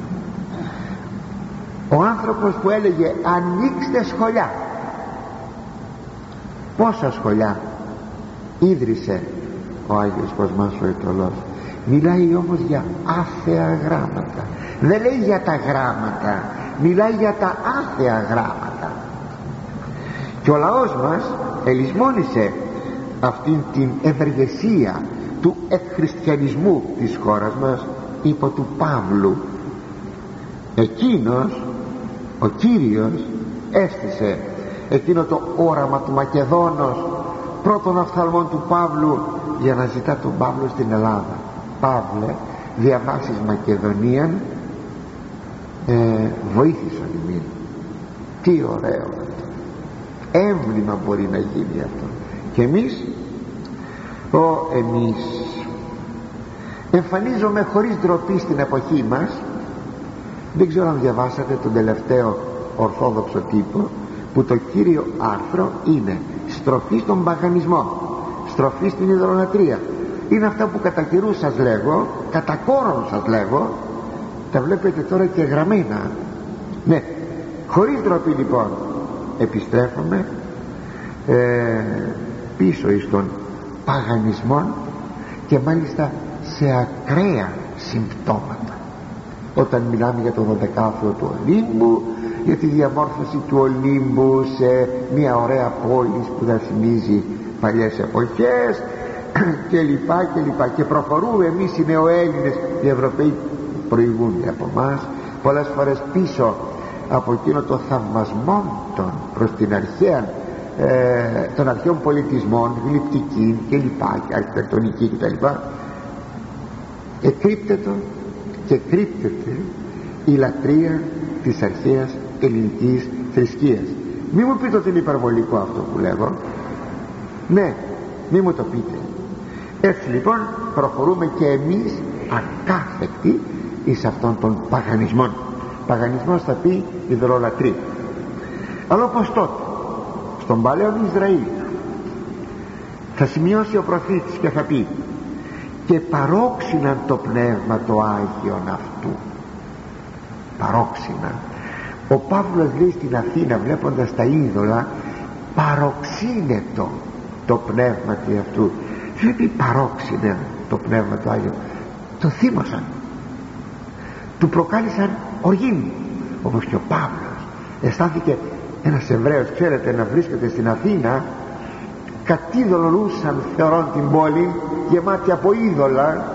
Ο άνθρωπος που έλεγε ανοίξτε σχολιά, πόσα σχολιά ίδρυσε ο Άγιος Κοσμάς ο Αιτωλός. Μιλάει όμως για άθεα γράμματα, δεν λέει για τα γράμματα, μιλάει για τα άθεα γράμματα. Και ο λαός μας ελισμόνησε αυτήν την ευεργεσία του εκχριστιανισμού της χώρας μας υπό του Παύλου. Εκείνος ο Κύριος έστησε εκείνο το όραμα του Μακεδόνος πρώτων οφθαλμών του Παύλου για να ζητά τον Παύλο στην Ελλάδα. Παύλε, διαβάσεις Μακεδονίαν, ε, βοήθησαν ημίν. Τι ωραίο αυτό, έμβλημα μπορεί να γίνει αυτό. Και εμείς, ο εμείς εμφανίζομαι χωρίς ντροπή στην εποχή μας. Δεν ξέρω αν διαβάσατε τον τελευταίο ορθόδοξο τύπο, που το κύριο άρθρο είναι στροφή στον παγανισμό, στροφή στην ιδωλολατρία. Είναι αυτά που κατά καιρούς σας λέγω, κατά κόρον σας λέγω, τα βλέπετε τώρα και γραμμένα. Ναι, χωρίς ντροπή λοιπόν επιστρέφουμε ε, πίσω εις τον παγανισμό, και μάλιστα σε ακραία συμπτώματα. Όταν μιλάμε για τον δωδεκάθεο του Ολύμπου, για τη διαμόρφωση του Ολύμπου σε μια ωραία πόλη που θα θυμίζει παλιές εποχές και λοιπά και λοιπά, και προχωρούμε εμείς οι νεοέλληνες, οι Ευρωπαίοι προηγούνται από εμάς πολλές φορές πίσω από εκείνο το θαυμασμό των προς την αρχαία ε, των αρχαίων πολιτισμών, γλυπτική και λοιπά, και αρχιτεκτονική και τα λοιπά. Εκρύπτεται και κρύπτεται η λατρεία της αρχαίας ελληνικής θρησκείας. Μη μου πείτε ότι είναι υπερβολικό αυτό που λέγω, ναι, μη μου το πείτε. Έτσι λοιπόν προχωρούμε και εμείς ακάθεκτοι εις αυτόν τον παγανισμό. Παγανισμός θα πει ιδωλολατρία. Αλλά όπως τότε στον παλαιόν Ισραήλ θα σημειώσει ο προφήτης και θα πει και παρόξυναν το πνεύμα το Άγιον αυτού. Παρόξυναν. Ο Παύλος λέει στην Αθήνα, βλέποντας τα είδωλα, παροξύνετο το πνεύμα του αυτού. Δεν πει παρόξυνε το πνεύμα του Άγιον, το θύμωσαν, του προκάλεσαν οργήν. Όπως και ο Παύλος αισθάνθηκε ένας Εβραίος, ξέρετε, να βρίσκεται στην Αθήνα, κατήδωλουσαν θεωρών την πόλη, γεμάτη από είδωλα,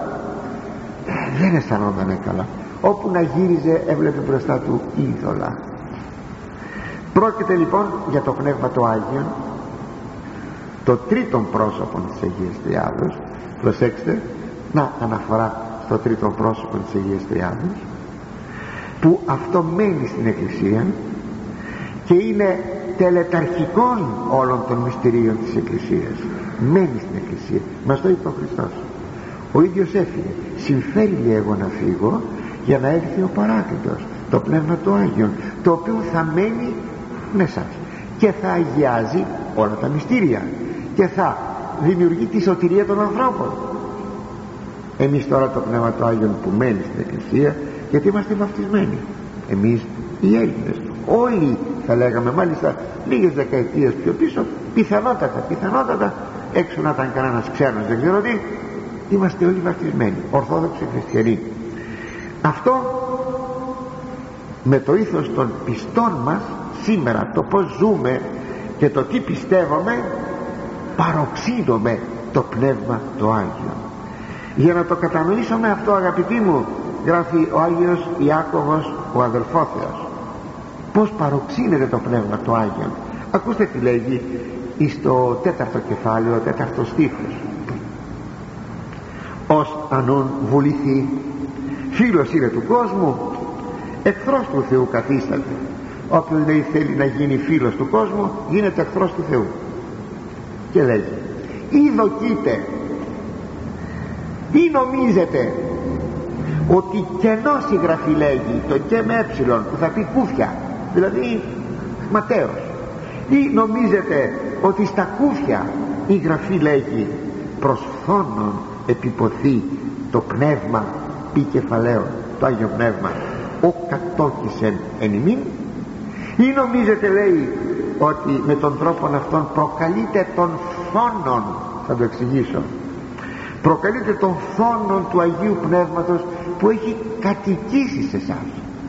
ε, δεν αισθανόταν καλά. Όπου να γύριζε έβλεπε μπροστά του είδωλα. Πρόκειται λοιπόν για το πνεύμα το Άγιον, το τρίτον πρόσωπο της Αγίας Τριάδος. Προσέξτε, να αναφορά στο τρίτον πρόσωπο της Αγίας Τριάδος, που αυτό μένει στην Εκκλησία και είναι τελεταρχικών όλων των μυστηρίων της Εκκλησίας. Μένει στην Εκκλησία, μας το είπε ο Χριστός. Ο ίδιος έφυγε, συμφέρει λέει εγώ να φύγω για να έρθει ο Παράκλητος, το Πνεύμα του Άγιον, το οποίο θα μένει μέσα και θα αγιάζει όλα τα μυστήρια και θα δημιουργεί τη σωτηρία των ανθρώπων. Εμείς τώρα το Πνεύμα του Άγιον που μένει στην Εκκλησία, γιατί είμαστε βαφτισμένοι εμείς οι Έλληνες, όλοι θα λέγαμε, μάλιστα λίγες δεκαετίες πιο πίσω, πιθανότατα, πιθανότατα έξω να ήταν κανένας ξένος, δεν ξέρω τι, είμαστε όλοι βαφτισμένοι, Ορθόδοξοι Χριστιανοί. Αυτό με το ήθος των πιστών μας σήμερα, το πως ζούμε και το τι πιστεύουμε, παροξύνουμε το Πνεύμα το Άγιο. Για να το κατανοήσουμε αυτό, αγαπητοί μου, γράφει ο Άγιος Ιάκωβος ο αδελφόθεος, πως παροξύνεται το Πνεύμα το Άγιο. Ακούστε τι λέγει στο τέταρτο κεφάλαιο, τέταρτο στίχος. Ως ανούν βουληθεί, φίλος είναι του κόσμου, εχθρός του Θεού καθίσταται. Όποιος λέει θέλει να γίνει φίλος του κόσμου, γίνεται εχθρός του Θεού. Και λέγει, ή δοκείτε, ή νομίζετε ότι κενός η γραφή λέγει, το και με έψιλον που θα πει κούφια, δηλαδή ματέος, Ή νομίζετε ότι στα Κούφια η Γραφή λέγει προς φθόνον επιποθεί το πνεύμα πι κεφαλαίο, το Άγιο Πνεύμα ο κατόκισεν εν ημίν? Ή νομίζετε, λέει, ότι με τον τρόπο αυτόν προκαλείται τον φθόνον? Θα το εξηγήσω. Προκαλείται τον φθόνον του Αγίου Πνεύματος που έχει κατοικήσει σε εσάς.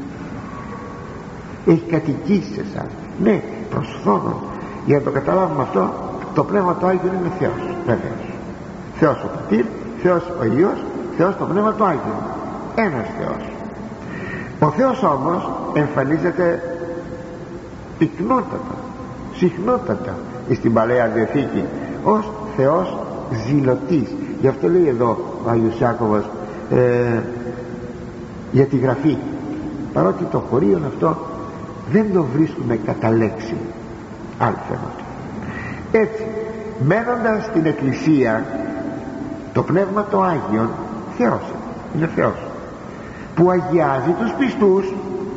Έχει κατοικήσει σε εσάς. Ναι, προς φθόνον. Για να το καταλάβουμε αυτό, το Πνεύμα του Άγιο είναι Θεός, βέβαιος. Θεός ο Πατήρ, Θεός ο Υιός, Θεός το Πνεύμα του Άγιο. Ένας Θεός. Ο Θεός όμως εμφανίζεται πυκνότατα, συχνότατα στην Παλαιά Διαθήκη ως Θεός ζηλωτής. Γι' αυτό λέει εδώ ο Άγιος Ιάκωβος ε, για τη Γραφή, παρότι το χωρίον αυτό δεν το βρίσκουμε κατά λέξη. Άλλο θέμα. Έτσι, μένοντας στην Εκκλησία, το Πνεύμα το Άγιον Θεός είναι Θεός που αγιάζει τους πιστούς.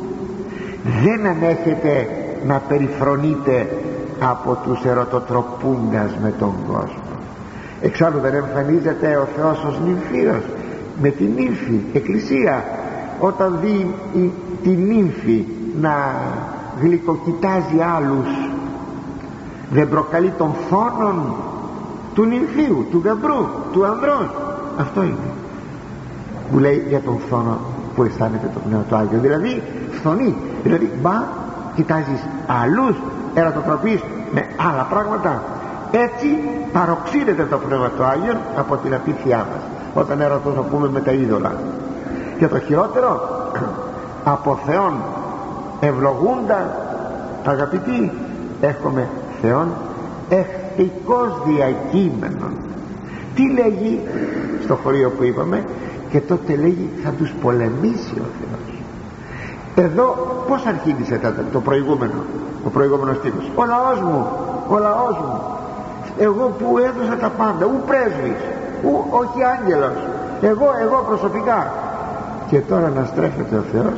Δεν ανέχεται να περιφρονείται από τους ερωτοτροπούντας με τον κόσμο. Εξάλλου δεν εμφανίζεται ο Θεός ως νυμφίος με την νύμφη Εκκλησία? Όταν δει η, τη νύμφη να γλυκοκοιτάζει άλλους, δεν προκαλεί τον φόνον του νυμφίου, του γαμπρού, του ανδρός? Αυτό είναι που λέει για τον φόνο που αισθάνεται το Πνεύμα του Άγιο. Δηλαδή φθονεί, δηλαδή μπα κοιτάζεις άλλους, ερωτοτροπείς με άλλα πράγματα. Έτσι παροξύνεται το Πνεύμα του Άγιο από την απίθειά μας όταν ερωτοτροπούμε με τα είδωλα. Και το χειρότερο, από Θεόν ευλογούντα, αγαπητοί, έχουμε Θεόν ευτυχώς διακείμενον. Τι λέγει στο χωρίο που είπαμε? Και τότε λέγει θα τους πολεμήσει ο Θεός. Εδώ πως αρχίδησε το προηγούμενο, ο προηγούμενος στίχος? Ο λαός μου, ο λαός μου, εγώ που έδωσα τα πάντα, ου πρέσβης, ου όχι άγγελος, εγώ, εγώ προσωπικά. Και τώρα να στρέφεται ο Θεός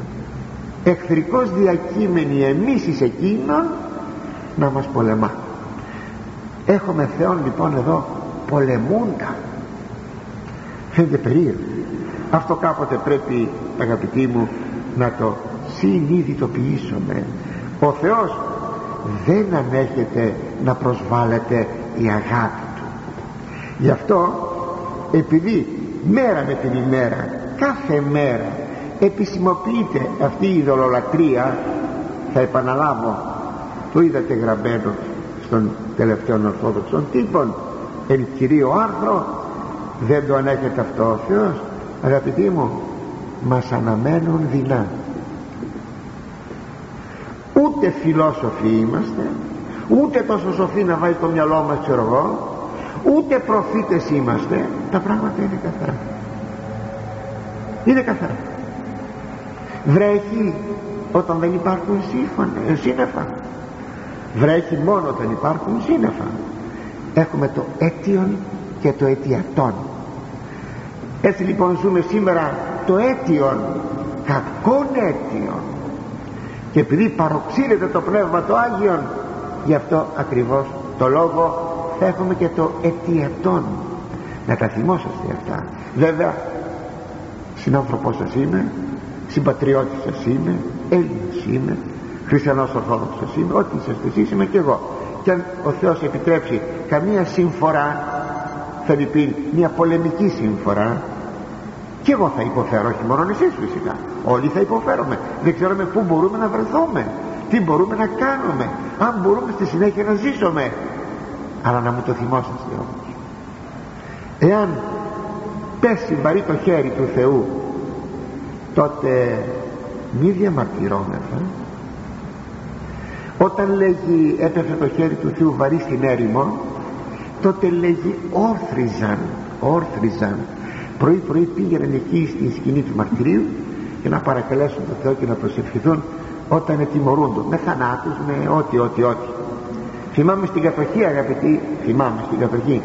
εχθρικός διακείμενοι εμείς εις εκείνον να μας πολεμά. Έχουμε Θεόν λοιπόν εδώ πολεμούντα. Φαίνεται περίεργο. Αυτό κάποτε πρέπει, αγαπητοί μου, να το συνειδητοποιήσουμε. Ο Θεός δεν ανέχεται να προσβάλλεται η αγάπη του. Γι' αυτό, επειδή μέρα με την ημέρα, κάθε μέρα επισημοποιείται αυτή η ειδωλολατρία, θα επαναλάβω, το είδατε γραμμένο στον τελευταίο Ορθόδοξων τύπων, εν κυρίω άρθρο, δεν το ανέχεται αυτό ο Θεός. Αγαπητοί μου, μας αναμένουν δεινά. Ούτε φιλόσοφοι είμαστε, ούτε τόσο σοφοί να βάλει το μυαλό μας, ξέρω εγώ, ούτε προφήτες είμαστε. Τα πράγματα είναι καθαρά. Είναι καθαρά. Βρέχει όταν δεν υπάρχουν σύννεφα. Βρέχει μόνο όταν υπάρχουν σύννεφα. Έχουμε το αίτιον και το αιτιατόν. Έτσι λοιπόν ζούμε σήμερα το αίτιον, κακόν αίτιον, και επειδή παροξύνεται το Πνεύμα το Άγιον, γι' αυτό ακριβώς το λόγο θα έχουμε και το αιτιατόν. Να τα θυμόσαστε αυτά. Βέβαια συνάνθρωπός σας είμαι, συμπατριώτης σας είμαι, Έλληνας είμαι, χριστιανός ορθόδοξος είμαι, ό,τι είσαστε εσείς είμαι και εγώ. Και αν ο Θεός επιτρέψει καμία σύμφορα, θα πει μια πολεμική σύμφορα, και εγώ θα υποφέρω, όχι μόνο εσείς φυσικά, όλοι θα υποφέρουμε. Δεν ξέρουμε πού μπορούμε να βρεθούμε, τι μπορούμε να κάνουμε, αν μπορούμε στη συνέχεια να ζήσουμε. Αλλά να μου το θυμόσαστε όμως, εάν πέσει βαρύ το χέρι του Θεού, τότε μη διαμαρτυρόμεθα. Όταν λέγει έπεσε το χέρι του Θεού βαρύ στην έρημο, τότε λέγει όρθριζαν, όρθριζαν. Πρωί πρωί πήγαιναν εκεί στη σκηνή του μαρτυρίου και να παρακαλέσουν τον Θεό και να προσευχηθούν όταν ετιμωρούνται με θανάτους, με ό,τι ό,τι ό,τι. Θυμάμαι στην κατοχή, αγαπητοί, θυμάμαι στην κατοχή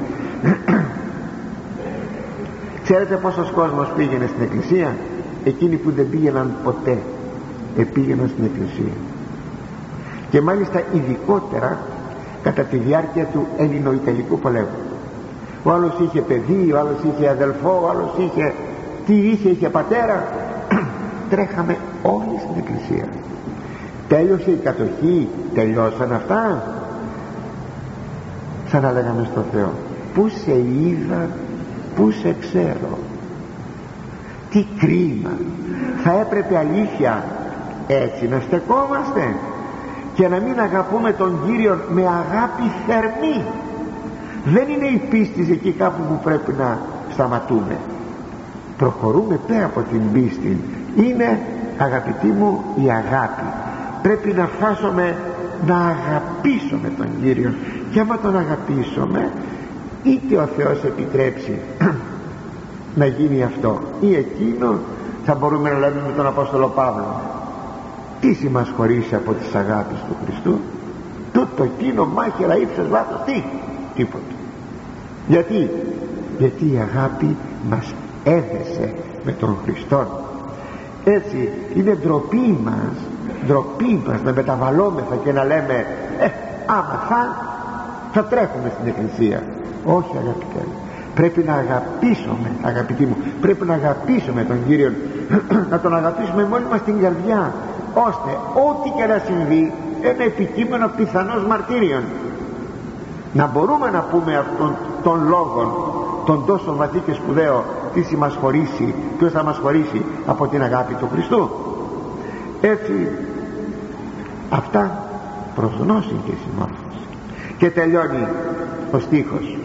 ξέρετε πόσος κόσμος πήγαινε στην εκκλησία? Εκείνοι που δεν πήγαιναν ποτέ επήγαιναν στην εκκλησία. και μάλιστα ειδικότερα κατά τη διάρκεια του Ελληνοϊταλικού πολέμου. Ο άλλος είχε παιδί, ο άλλος είχε αδελφό, ο άλλος είχε τι είχε, είχε πατέρα. Τρέχαμε όλοι στην εκκλησία. Τέλειωσε η κατοχή, τελειώσαν αυτά. Σαν να λέγαμε στο Θεό, πού σε είδα, πού σε ξέρω. Τι κρίμα. Θα έπρεπε αλήθεια έτσι να στεκόμαστε και να μην αγαπούμε τον Κύριο με αγάπη θερμή. Δεν είναι η πίστη εκεί κάπου που πρέπει να σταματούμε. Προχωρούμε πέρα από την πίστη. Είναι, αγαπητοί μου, η αγάπη. Πρέπει να φτάσουμε να αγαπήσουμε τον Κύριο, και άμα τον αγαπήσουμε, είτε ο Θεός επιτρέψει να γίνει αυτό ή εκείνο, θα μπορούμε να λέμε με τον Απόστολο Παύλο, τι σε μας χωρίσει από τις αγάπης του Χριστού? Τούτο εκείνο μάχαιρα ύψος βάθος, τι? Τίποτα. Γιατί? Γιατί η αγάπη μας έδεσε με τον Χριστό. Έτσι είναι ντροπή μας, ντροπή μας να μεταβαλόμεθα και να λέμε ε, άμα θα, θα τρέχουμε στην εκκλησία. Όχι, αγαπητέ, πρέπει να αγαπήσουμε, αγαπητοί μου, πρέπει να αγαπήσουμε τον Κύριο να τον αγαπήσουμε μόνοι μας στην καρδιά, ώστε ό,τι και να συμβεί, ένα επικείμενο πιθανώς μαρτύριον, να μπορούμε να πούμε αυτόν τον λόγο τον τόσο βαθύ και σπουδαίο, τι θα μας χωρίσει, ποιος θα μας χωρίσει από την αγάπη του Χριστού. Έτσι αυτά προς γνώση και συμμόρφωση. Και τελειώνει ο στίχος,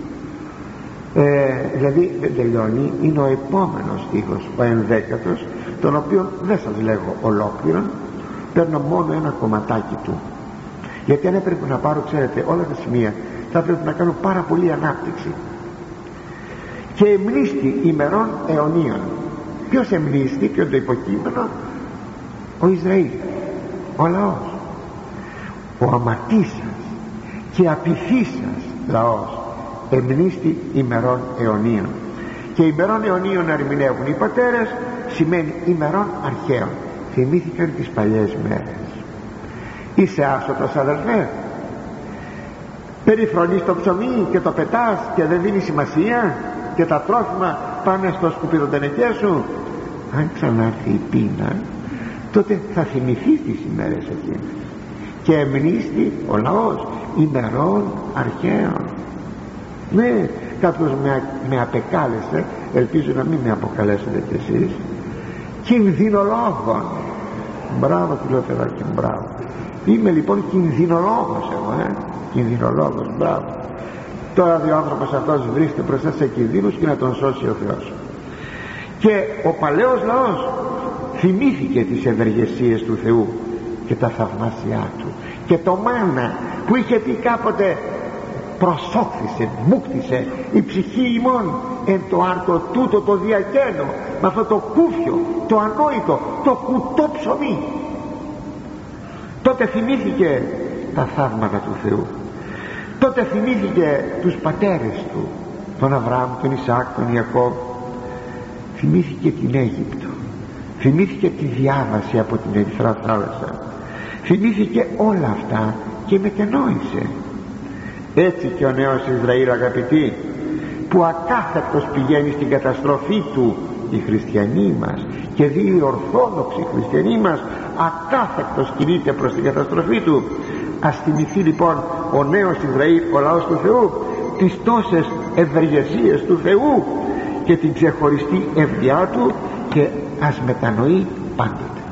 ε, δηλαδή δεν τελειώνει, είναι ο επόμενος στίχος, ο ενδέκατος, τον οποίο δεν σας λέγω ολόκληρον, παίρνω μόνο ένα κομματάκι του, γιατί αν έπρεπε να πάρω, ξέρετε, όλα τα σημεία θα πρέπει να κάνω πάρα πολύ ανάπτυξη. Και εμνίστη ημερών αιωνίων. Ποιος εμνίστη? Ποιο το υποκείμενο? Ο Ισραήλ, ο λαός, ο αμαρτήσας και απειθήσας λαός, εμνίστη ημερών αιωνίων. Και ημερών αιωνίων ερμηνεύουν οι πατέρες, σημαίνει ημερών αρχαίων. Θυμήθηκαν τις παλιές μέρες. Είσαι άσωτος, αδελφέ? Περιφρονείς το ψωμί και το πετάς και δεν δίνει σημασία, και τα τρόφιμα πάνε στο σκουπιδοτενεκέ σου. Αν ξανάρθει η πείνα, τότε θα θυμηθείς τις ημέρες εκείνες. Και εμνίστη ο λαός ημερών αρχαίων. Ναι, κάποιος με, με απεκάλεσε, ελπίζω να μην με αποκαλέσετε κι εσείς, κινδυνολόγων. Μπράβο, του λέω, παιδάκι, μπράβο. Είμαι λοιπόν κινδυνολόγος εγώ, ε? κινδυνολόγος, μπράβο. Τώρα ο άνθρωπος αυτός βρίσκεται μπροστά σε κινδύνους και να τον σώσει ο Θεός. Και ο παλαιός λαός θυμήθηκε τις ευεργεσίες του Θεού και τα θαυμάσια του, και το μάνα που είχε πει κάποτε, προσώθησε, μούκτησε η ψυχή ημών εν το άρτο τούτο το διακαίνω, με αυτό το κούφιο, το ανόητο, το κουτό ψωμί. Τότε θυμήθηκε τα θαύματα του Θεού. Τότε θυμήθηκε τους πατέρες του, τον Αβραάμ, τον Ισαάκ, τον Ιακώβ. Θυμήθηκε την Αίγυπτο, θυμήθηκε τη διάβαση από την Ερυθρά θάλασσα, θυμήθηκε όλα αυτά και μετενόησε. Έτσι και ο νέος Ισραήλ, αγαπητοί, που ακάθεκτος πηγαίνει στην καταστροφή του, οι χριστιανοί μας και δύο οι ορθόδοξοι χριστιανοί μας, ακάθεκτος κινείται προς την καταστροφή του. Ας θυμηθεί λοιπόν ο νέος Ισραήλ, ο λαός του Θεού, τις τόσες ευεργεσίες του Θεού και την ξεχωριστή ευδιά του, και ας μετανοεί πάντοτε.